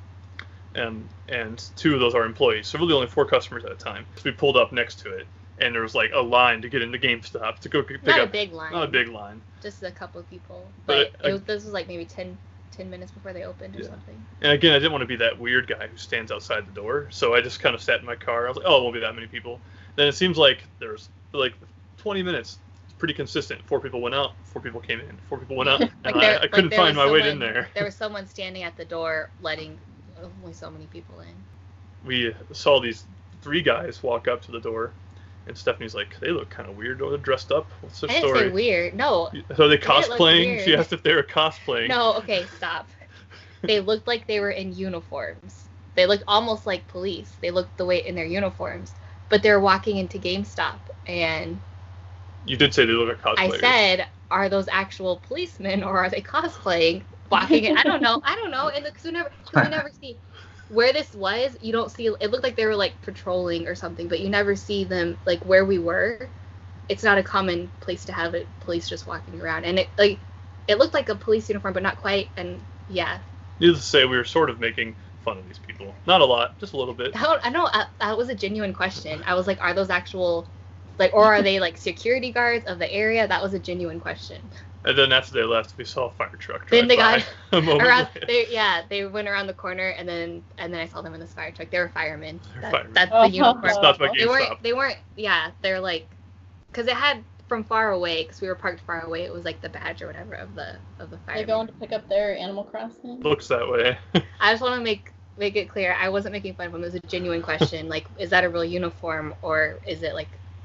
and and two of those are employees. So really, only four customers at a time. So we pulled up next to it, and there was like a line to get into GameStop to go pick Not a up. big line. Not a big line. Just a couple of people. But But I- it was, this was like maybe ten, ten minutes before they opened or Yeah. something. And again, I didn't want to be that weird guy who stands outside the door, so I just kind of sat in my car. I was like, oh, it won't be that many people. Then it seems like there's like twenty minutes. It's pretty consistent. Four people went out, four people came in, four people went out, and Like I, there- I like couldn't there find was my way in someone- there. There was someone standing at the door letting only so many people in. We saw these three guys walk up to the door, and Stephanie's like, they look kind of weird. They're dressed up. What's their I didn't story? say weird. No. So are they They didn't look cosplaying? She weird. asked if they were cosplaying. No, okay, stop. They looked like they were in uniforms. They looked almost like police. They looked the way in their uniforms. But they're walking into GameStop, and You did say they look like I cosplayers. said, are those actual policemen or are they cosplaying? Walking in? I don't know. I don't know. And because we never, cause we never see where this was. You don't see. It looked like they were like patrolling or something, but you never see them like where we were. It's not a common place to have it. Police just walking around, and it like it looked like a police uniform, but not quite. And yeah, Needless to say, we were sort of making fun of these people. Not a lot, just a little bit. I don't. I know I, that was a genuine question. I was like, are those actual, like, or are they like security guards of the area? That was a genuine question. And then after they left, we saw a fire truck drive Then they by got a moment around. later. They, yeah, they went around the corner, and then and then I saw them in this fire truck. They were firemen. They're That- firemen. That's Oh. the uniform. Stopped by They weren't. GameStop. They weren't. Yeah, they're like, because it had from far away, because we were parked far away. It was like the badge or whatever of the of the They firemen. going to pick up their Animal Crossing. Looks that way. I just want to make make it clear. I wasn't making fun of them. It was a genuine question. Like, is that a real uniform or is it like?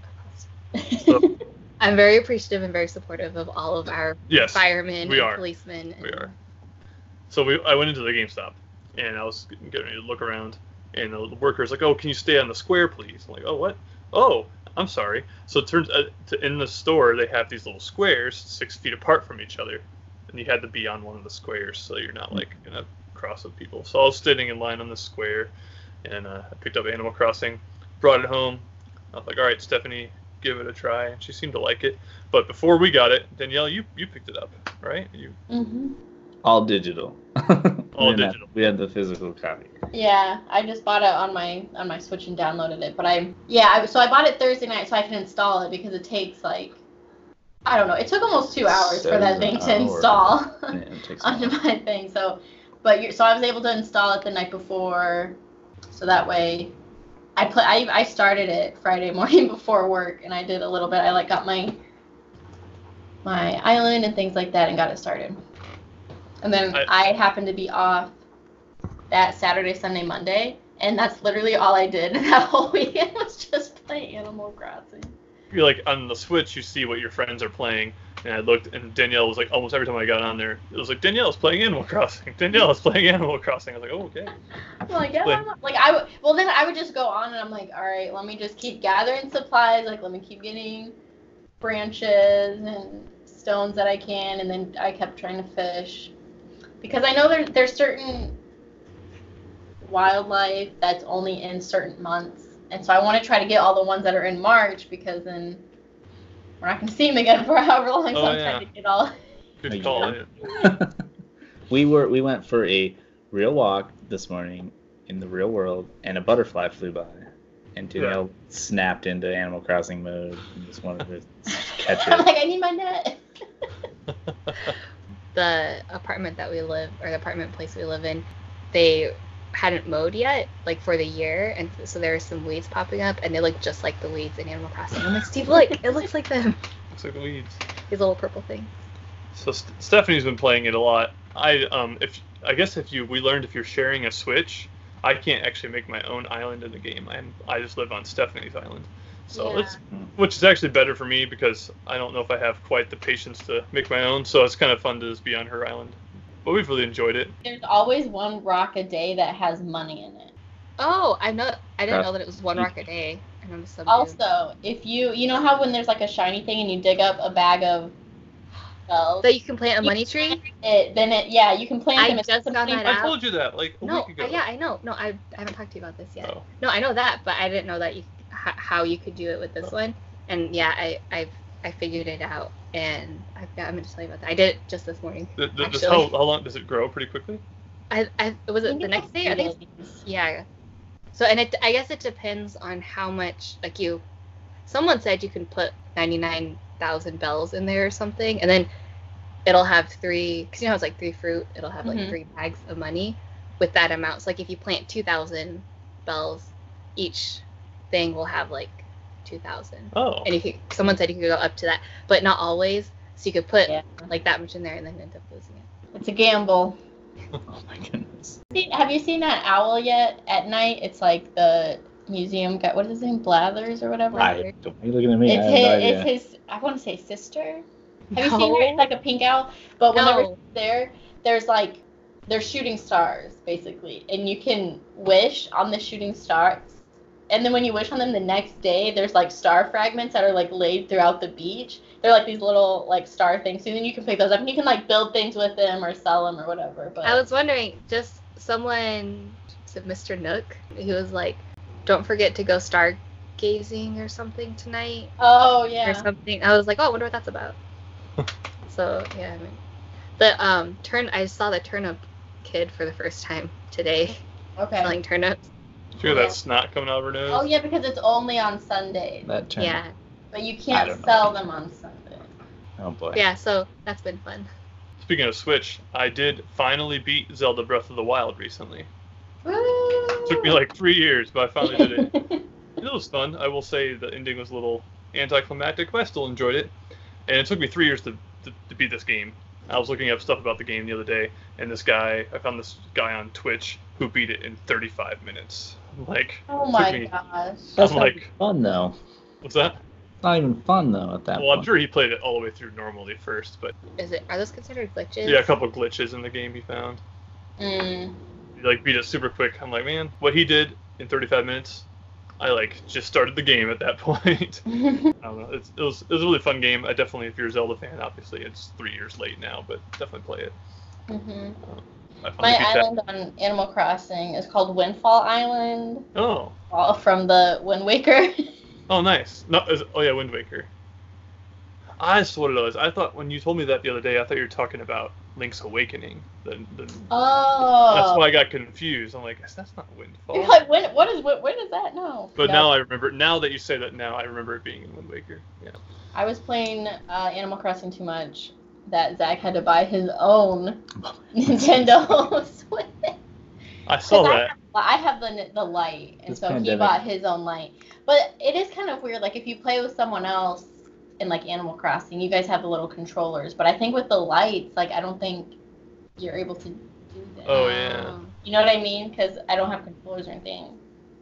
So- I'm very appreciative and very supportive of all of our Yes, firemen we and are. policemen. And we are. So we, I went into the GameStop, and I was getting ready to look around, and the worker's like, "Oh, can you stay on the square, please?" I'm like, "Oh, what? Oh, I'm sorry." So it turns out to, in the store they have these little squares six feet apart from each other, and you had to be on one of the squares so you're not like in a cross with people. So I was standing in line on the square, and uh, I picked up Animal Crossing, brought it home. I was like, "All right, Stephanie, give it a try," and she seemed to like it. But before we got it, Danielle, you you picked it up, right? You hmm All digital. All We didn't have- digital. we had the physical copy. Yeah, I just bought it on my on my Switch and downloaded it. But I yeah, I, so I bought it Thursday night so I can install it because it takes like I don't know. It took almost two hours for that Seven thing to hours. install Yeah, it takes a onto while. my thing. So, but you so I was able to install it the night before, so that way. I play. I, I started it Friday morning before work, and I did a little bit. I like got my my island and things like that, and got it started. And then I- I, happened to be off that Saturday, Sunday, Monday, and that's literally all I did that whole weekend was just play Animal Crossing. You're like on the Switch, you see what your friends are playing, and I looked, and Danielle was like, almost every time I got on there, it was like Danielle's playing Animal Crossing. Danielle's playing Animal Crossing. I was like, oh, okay. I'm like, yeah, Like- I'm not- like I would. Well, then I would just go on, and I'm like, all right, let me just keep gathering supplies. Like, let me keep getting branches and stones that I can, and then I kept trying to fish because I know there there's certain wildlife that's only in certain months, and so I want to try to get all the ones that are in March because then we're not gonna see them again for however long. So Oh, I'm yeah. trying to get all. Good A call. year. we were we went for a real walk this morning in the real world, and a butterfly flew by, and Danielle snapped into Animal Crossing mode and just wanted to catch I'm it. like, I need my net. The apartment that we live, or the apartment place we live in, they hadn't mowed yet, like for the year, and so there are some weeds popping up, and they look just like the weeds in Animal Crossing. I'm like, Steve, look, it looks like them. Looks like the weeds. These little purple things. So St- Stephanie's been playing it a lot. I um if I guess if you we learned if you're sharing a Switch, I can't actually make my own island in the game. I'm I just live on Stephanie's island. So Yeah. it's which is actually better for me because I don't know if I have quite the patience to make my own. So it's kind of fun to just be on her island. But we've really enjoyed it. There's always one rock a day that has money in it. Oh, I know. I didn't That's- know that it was one rock a day. And I'm so Also, if you you know how when there's like a shiny thing and you dig up a bag of shells, So you can plant a money tree? it then it yeah you can plant I them. It's just something- found that I out. told you that like a No, week ago. uh, yeah, I know. No, I, I haven't talked to you about this yet. Oh. No, I know that, but I didn't know that you h- how you could do it with this Oh. one. And yeah, I I I figured it out, and I've got, I'm going to tell you about that. I did it just this morning. Th- th- this- Actually. how, how long does it grow? Pretty quickly. I I was I it think the it's next a day? I think few it's- days. yeah. So and it I guess it depends on how much like you. Someone said you can put ninety-nine thousand bells in there or something, and then it'll have three. Because you know how it's like three fruit. It'll have like Mhm. three bags of money with that amount. So like if you plant two thousand bells, each thing will have like two thousand. Oh. And you could. Someone said you could go up to that, but not always. So you could put Yeah. like that much in there and then end up losing it. It's a gamble. Oh my goodness. See- Have you seen that owl yet? At night, it's like the museum guy. What is his name? Blathers or whatever. I don't. You're looking at me. I It's have his. no idea. It's his. I want to say sister. Have you seen her? It's like a pink owl. But whenever No. she's there, there's like they're shooting stars basically, and you can wish on the shooting stars. And then when you wish on them the next day, there's like star fragments that are like laid throughout the beach. They're like these little like star things. So then you can pick those up and you can like build things with them or sell them or whatever. But I was wondering, just someone, is it Mister Nook, he was like, don't forget to go stargazing or something tonight oh or yeah. something. I was like, oh, I wonder what that's about. So yeah, I mean, the um turn. I saw the turnip kid for the first time today, Okay. selling turnips. Feel that snot coming out of her nose. Oh yeah, because it's only on Sundays. That turn. Yeah, But you I can't don't know. sell them on Sunday. Oh boy. yeah. So that's been fun. Speaking of Switch, I did finally beat Zelda Breath of the Wild recently. Woo! Took me like three years, but I finally did it. It was fun. I will say the ending was a little anticlimactic, but I still enjoyed it. And it took me three years to, to, to beat this game. I was looking up stuff about the game the other day, and this guy, I found this guy on Twitch who beat it in thirty-five minutes. Like, Oh took my me- gosh. That's I'm not like- fun though. what's that? It's not even fun though at that Well, I'm point. sure he played it all the way through normally first, but Is it? Are those considered glitches? yeah, a couple glitches in the game he found. Mm. He like beat it super quick. I'm like, man, what he did in thirty-five minutes, I like just started the game at that point. I don't know. It's, it was it was a really fun game. I definitely, if you're a Zelda fan, obviously it's three years late now, but definitely play it. hmm I finally My beat that. island on Animal Crossing is called Windfall Island, Oh, all from the Wind Waker. oh, nice. No, is, oh yeah, Wind Waker. I that's what it was. I thought when you told me that the other day, I thought you were talking about Link's Awakening. The, the, Oh. That's why I got confused. I'm like, that's not Windfall. You're like, when, what is, when, when is that? No. But No. now I remember. Now that you say that, now I remember it being in Wind Waker. Yeah. I was playing uh, Animal Crossing too much that Zach had to buy his own Nintendo Switch. I saw 'Cause I that. have- I have the the light, and This so he pandemic. bought his own light. But it is kind of weird. Like if you play with someone else in like Animal Crossing, you guys have the little controllers. But I think with the lights, like I don't think you're able to do that. Oh, yeah. Um, You know what I mean? Because I don't have controllers or anything.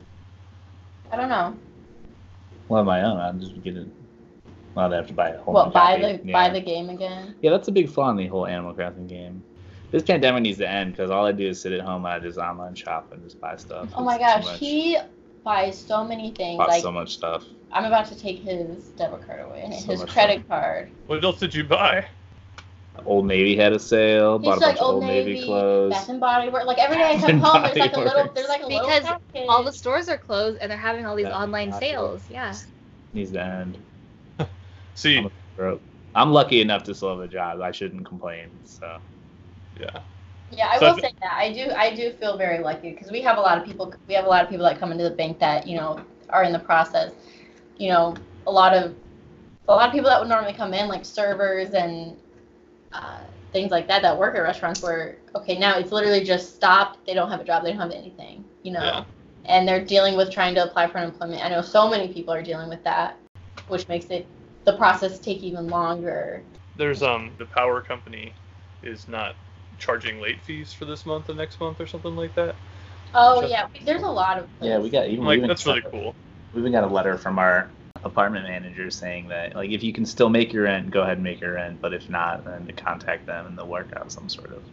I don't know. Well, on my own, I'll just get it. Well, I'd have to buy a whole. What new buy copy. the yeah. buy the game again? Yeah, that's a big flaw in the whole Animal Crossing game. This pandemic needs to end because all I do is sit at home and I just online shop and just buy stuff. Oh my It's too gosh, much. he buys so many things. bought Like so much stuff. I'm about to take his debit card away and So his much credit fun. card. What else did you buy? Old Navy had a sale. He's Bought a like bunch of Old Old Navy, Navy, clothes. Bath and Body Works. Like every day I Bath come and home, there's like a Body little, Works. there's like a little Because package. all the stores are closed and they're having all these Bath and online Body sales. Works. Yeah. Needs to end. See, I'm, broke. I'm lucky enough to still have a job. I shouldn't complain. So yeah. Yeah, I So I will thi- say that I do. I do feel very lucky because we have a lot of people. We have a lot of people that come into the bank that you know are in the process. You know, a lot of a lot of people that would normally come in, like servers and uh, things like that that work at restaurants where, okay, now it's literally just stopped. They don't have a job. They don't have anything, you know? Yeah. And they're dealing with trying to apply for unemployment. I know so many people are dealing with that, which makes it the process take even longer. There's um the power company is not charging late fees for this month and next month or something like that. Oh, Just- yeah. There's a lot of Yeah, we got even. I'm we like, even that's got really a- cool. We even got a letter from our apartment manager saying that, like, if you can still make your rent, go ahead and make your rent. But if not, then to contact them and they'll work out some sort of.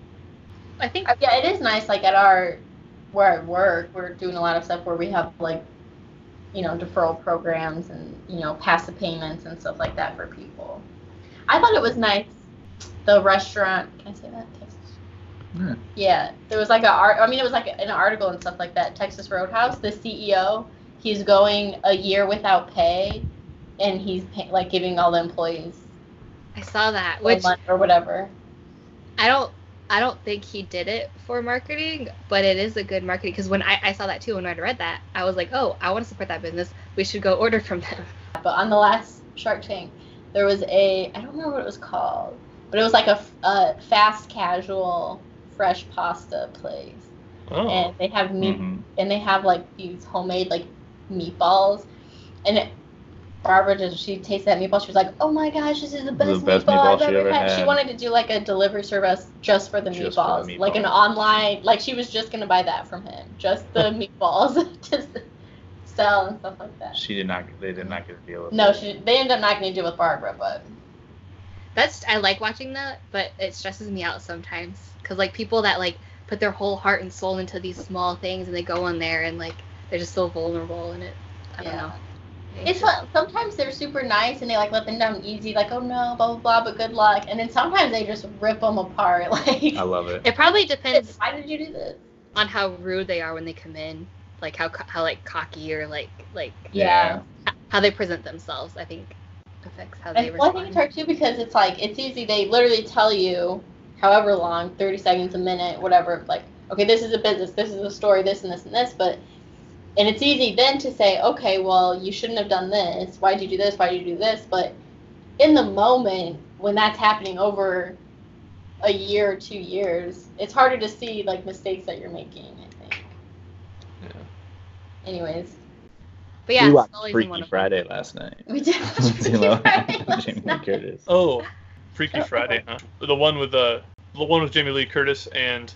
I think Uh, Yeah, it is nice. Like at our where I work, we're doing a lot of stuff where we have like, you know, deferral programs and you know passive payments and stuff like that for people. I thought it was nice. The restaurant, can I say that? Texas. Yeah. Yeah, there was like a art. I mean, it was like an article and stuff like that. Texas Roadhouse. The C E O, he's going a year without pay, and he's pay, like giving all the employees I saw that, a which month or whatever. I don't I don't think he did it for marketing, but it is a good marketing because when I, I saw that too, when I read that, I was like, oh, I want to support that business. We should go order from them. But on the last Shark Tank, there was a, I don't remember what it was called, but it was like a, a fast casual fresh pasta place. Oh. And they have meat, Mhm. and they have like these homemade like meatballs. And it, Barbara, just she tasted that meatball. She was like, "Oh my gosh, this is the best, best meatball, meatball I've she ever ever had." She had. wanted to do like a delivery service just for the Just for meatballs, the like an meatballs. online. Like she was just gonna buy that from him, just the meatballs to sell and stuff like that. She did not. They did not get a deal with No, it. she, they ended up not going to do with Barbara, but That's I like watching that, but it stresses me out sometimes because like people that like put their whole heart and soul into these small things and they go on there and like they're just so vulnerable in it. I don't Yeah. know. it's fun. Sometimes they're super nice and they like let them down easy, like, oh no, blah, blah, blah, but good luck. And then sometimes they just rip them apart. Like, I love it. It probably depends why did you do this? on how rude they are when they come in, like how co- how like cocky or like like Yeah. h- how they present themselves. I think affects how they And well, I respond. think it's hard too because it's like, it's easy. They literally tell you however long, thirty seconds, a minute, whatever, like, okay, this is a business, this is a story, this and this and this, but, and it's easy then to say, okay, well, you shouldn't have done this. Why'd you do this? Why'd you do this? But in the moment, when that's happening over a year or two years, it's harder to see, like, mistakes that you're making, I think. Yeah. Anyways, But yeah, we watched Sully's in Freaky one of them. Friday last night. we did watch Lindsay Freaky Lohan Friday and last Jamie Lee night. Curtis. Oh, Freaky Friday, huh? The one with the the one with Jamie Lee Curtis and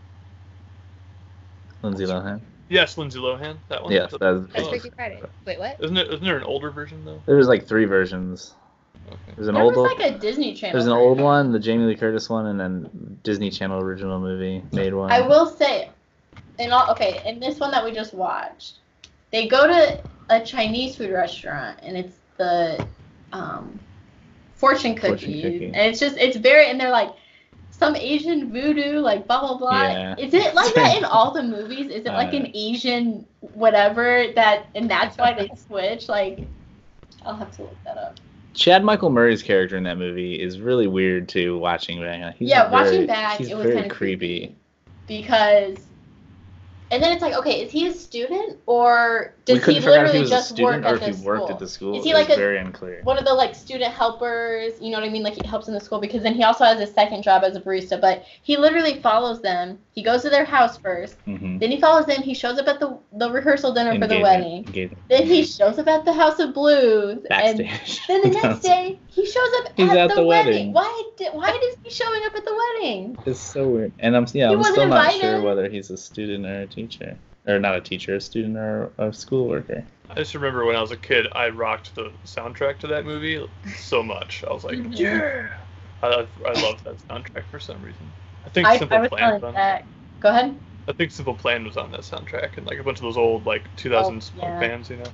Lindsay Lohan. yes, Lindsay Lohan. That one. Yes, that's. That's Oh, Freaky Friday. Wait, what? Isn't it? Isn't there an older version though? There was like three versions. Okay. There's an There old was one. like a Disney Channel. There's an version. old one, the Jamie Lee Curtis one, and then Disney Channel original movie made one. I will say, in all okay, in this one that we just watched, they go to a Chinese food restaurant and it's the um, fortune cookies, Fortune cookie. and it's just it's very and they're like some Asian voodoo, like blah blah blah. Yeah. Is it like that in all the movies? Is it like Uh, an Asian whatever that, and that's why they switch? Like, I'll have to look that up. Chad Michael Murray's character in that movie is really weird too. Watching back, he's Yeah, very, watching back, he's it was very kinda creepy. creepy. Because, and then it's like, okay, is he a student or does we couldn't he figure out if literally he was a just student work or at if the he worked school? at the school. Is he it like was a- very unclear. One of the like student helpers, you know what I mean? Like he helps in the school because then he also has a second job as a barista. But he literally follows them. He goes to their house first. Mm-hmm. Then he follows them. He shows up at the the rehearsal dinner for the wedding. Then he shows up at the House of Blues. And backstage. then the next day he shows up He's at, at the, the wedding. wedding. Why did why is he showing up at the wedding? It's so weird, and I'm yeah, He I'm wasn't still not invited. sure whether he's a student or a teacher, or not a teacher, a student or a school worker. I just remember when I was a kid, I rocked the soundtrack to that movie so much. I was like, Mhm. yeah. I I loved that soundtrack for some reason. I think I, Simple I was Plan telling was on. that. Go ahead. I think Simple Plan was on that soundtrack, and like a bunch of those old like two thousands Oh, punk yeah. bands, you know.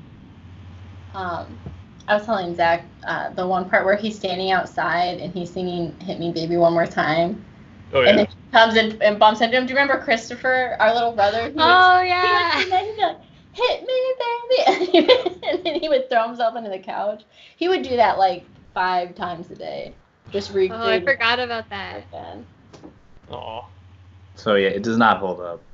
Um, I was telling Zach uh, the one part where he's standing outside and he's singing "Hit Me, Baby, One More Time," Oh and yeah. then he comes in and bumps into him. Do you remember Christopher, our little brother? He would, Oh he yeah. would, and then he'd be like, "Hit me, baby," and, he would, and then he would throw himself into the couch. He would do that like five times a day, just re. Oh, I forgot about that. Again. Aw. So yeah, it does not hold up.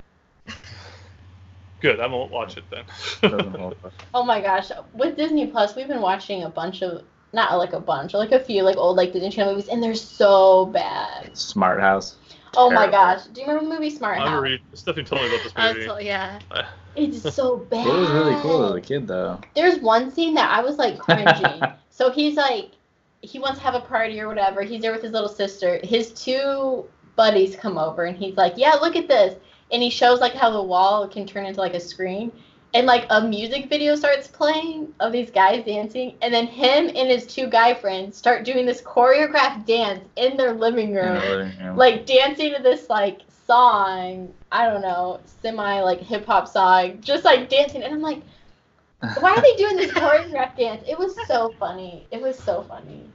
Good. I won't watch it then. It doesn't hold up. Oh my gosh, with Disney Plus, we've been watching a bunch of not like a bunch, like a few like old like Disney Channel movies, and they're so bad. Smart House. Oh my Terrible. gosh, do you remember the movie Smart I House? remember Stephanie told me about this I was movie. told- yeah. I- It's so bad. It was really cool as a kid, though. There's one scene that I was like cringing. So he's like, he wants to have a party or whatever. He's there with his little sister. His two buddies come over and he's like, yeah, look at this. And he shows like how the wall can turn into like a screen. And like a music video starts playing of these guys dancing. And then him and his two guy friends start doing this choreographed dance in their living In room. the living room. Like dancing to this like song, I don't know, semi like hip hop song, just like dancing. And I'm like, why are they doing this choreographed dance? It was so funny. It was so funny.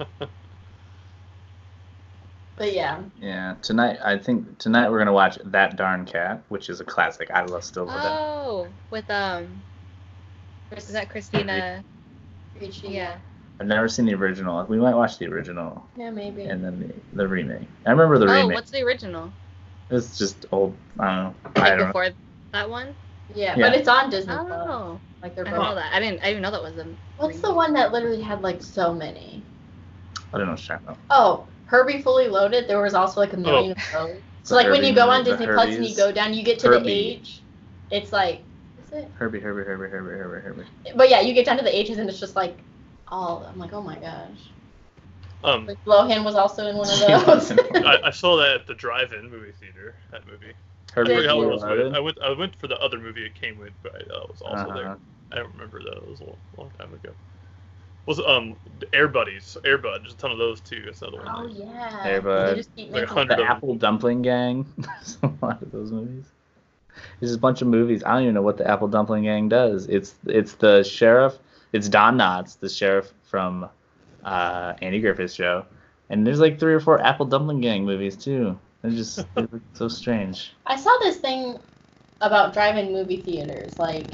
But yeah. Yeah, tonight I think tonight we're gonna watch That Darn Cat, which is a classic. I love still love that. Oh, with um, is that Christina? Yeah. I've never seen the original. We might watch the original Yeah, maybe. and then the, the remake. I remember the Oh, remake. what's the original? It's just old. I don't know. I Like don't know. before that one? Yeah, Yeah. but it's on Disney Plus. Oh, Like I they're didn't know both. that. I didn't. I didn't know that was a. What's the one that literally had like so many? I don't know. Shut up. Oh, Herbie Fully Loaded. There was also like a million of those. So like when you go on The Disney Plus and you Herbies. go down, you get to the Herbie. age. It's like, is it? Herbie, Herbie, Herbie, Herbie, Herbie, Herbie. But yeah, you get down to the ages and it's just like all. I'm like, oh my gosh. Um, Like Lohan was also in one of She those. wasn't. I, I saw that at the drive-in movie theater. That movie. I Herbie, forget how it Fully was with. Loaded. I went. I went for the other movie it came with, but I uh, was also Uh-huh. there. I don't remember that. It was a long, long time ago. Was um the Air Buddies, Air Bud? There's a ton of those too. That's another one. Oh that- yeah. Hey, bud. They just keep Like a making hundred The of them. Apple Dumpling Gang. There's a lot of those movies. There's just a bunch of movies. I don't even know what the Apple Dumpling Gang does. It's it's the sheriff. It's Don Knotts, the sheriff from uh, Andy Griffith's show. And there's like three or four Apple Dumpling Gang movies too. They're just they're so strange. I saw this thing about drive-in movie theaters, like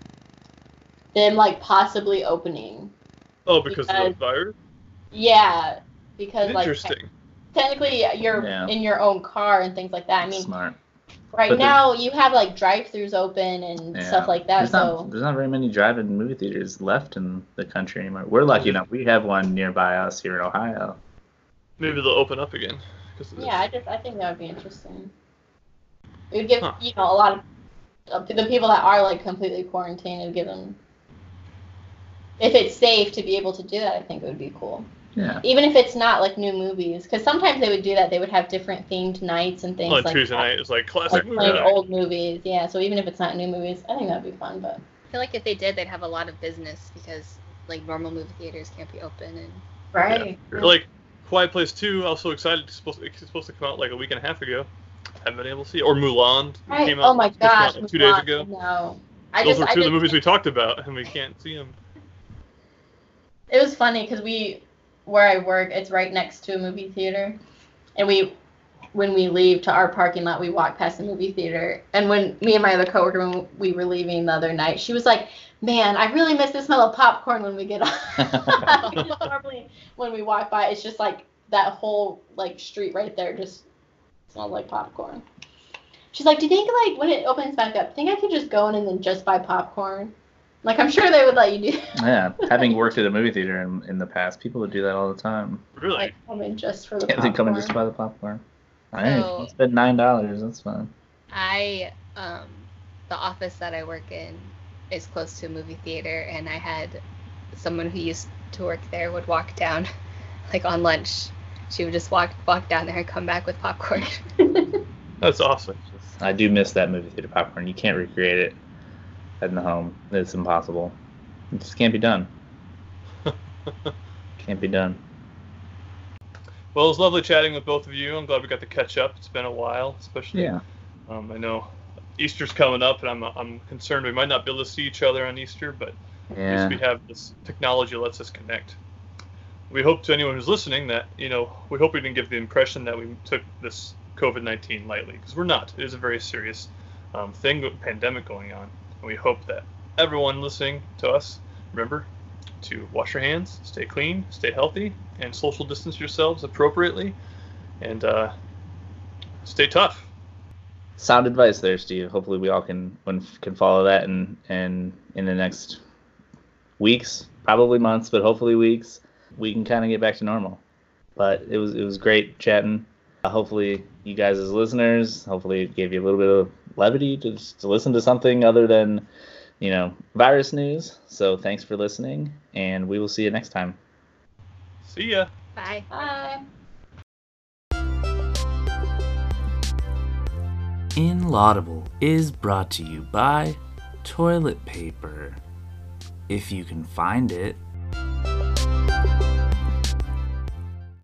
them like possibly opening. Oh, because of Because- the virus. Yeah, because like Interesting. technically you're Yeah. in your own car and things like that. I mean, Smart. right But the- now you have like drive-throughs open and Yeah. stuff like that. There's So not there's not very many drive-in movie theaters left in the country anymore. We're lucky enough. We have one nearby us here in Ohio. Maybe they'll open up again. 'cause of this. yeah, I just I think that would be interesting. It would give Huh. you know a lot of uh, the people that are like completely quarantined. It would give them, if it's safe to be able to do that, I think it would be cool. Yeah. Even if it's not like new movies, because sometimes they would do that. They would have different themed nights and things On like Tuesday that. night, it's like classic Like movie playing night. old movies, yeah. So even if it's not new movies, I think that'd be fun. But I feel like if they did, they'd have a lot of business because like normal movie theaters can't be open and. right, Yeah. Like Quiet Place two, I was so excited. It's supposed, it's supposed to come out like a week and a half ago. Haven't been able to see it. Or Mulan right. came out, Oh my supposed to come gosh, out, like, two days Mulan, ago. No, I Those just were I two of the did- movies we talked about, and we can't see them. It was funny because we, where I work, it's right next to a movie theater, and we, when we leave to our parking lot, we walk past the movie theater. And when me and my other coworker, when we were leaving the other night, she was like, "Man, I really miss the smell of popcorn when we get off." Because normally when we walk by, it's just like that whole like street right there just smells like popcorn. She's like, "Do you think like when it opens back up, think I could just go in and then just buy popcorn?" Like, I'm sure they would let you do. Yeah. Having worked at a movie theater in, in the past, people would do that all the time. Really? Like, come in just for the Yeah, popcorn. they come and just buy the popcorn. All right, So- I'll spend nine dollars. That's fine. I um, the office that I work in is close to a movie theater, and I had someone who used to work there would walk down, like on lunch. She would just walk walk down there and come back with popcorn. That's awesome. I do miss that movie theater popcorn. You can't recreate it in the home. It's impossible. It just can't be done. Can't be done. Well, it was lovely chatting with both of you. I'm glad we got to catch up. It's been a while, especially. Yeah. Um, I know Easter's coming up, and I'm I'm concerned we might not be able to see each other on Easter, but at Yeah. least we have this technology that lets us connect. We hope to anyone who's listening that, you know, we hope we didn't give the impression that we took this COVID nineteen lightly, because we're not. It is a very serious um, thing, pandemic going on, and we hope that everyone listening to us, remember to wash your hands, stay clean, stay healthy, and social distance yourselves appropriately, and uh, stay tough. Sound advice there, Steve. Hopefully we all can can can follow that and and in the next weeks, probably months, but hopefully weeks. we can kind of get back to normal. But it was it was great chatting. Uh, hopefully, you guys as listeners, hopefully it gave you a little bit of levity to, to listen to something other than, you know, virus news. So thanks for listening, and we will see you next time. See ya. Bye. Bye. Inlaudable is brought to you by toilet paper. If you can find it.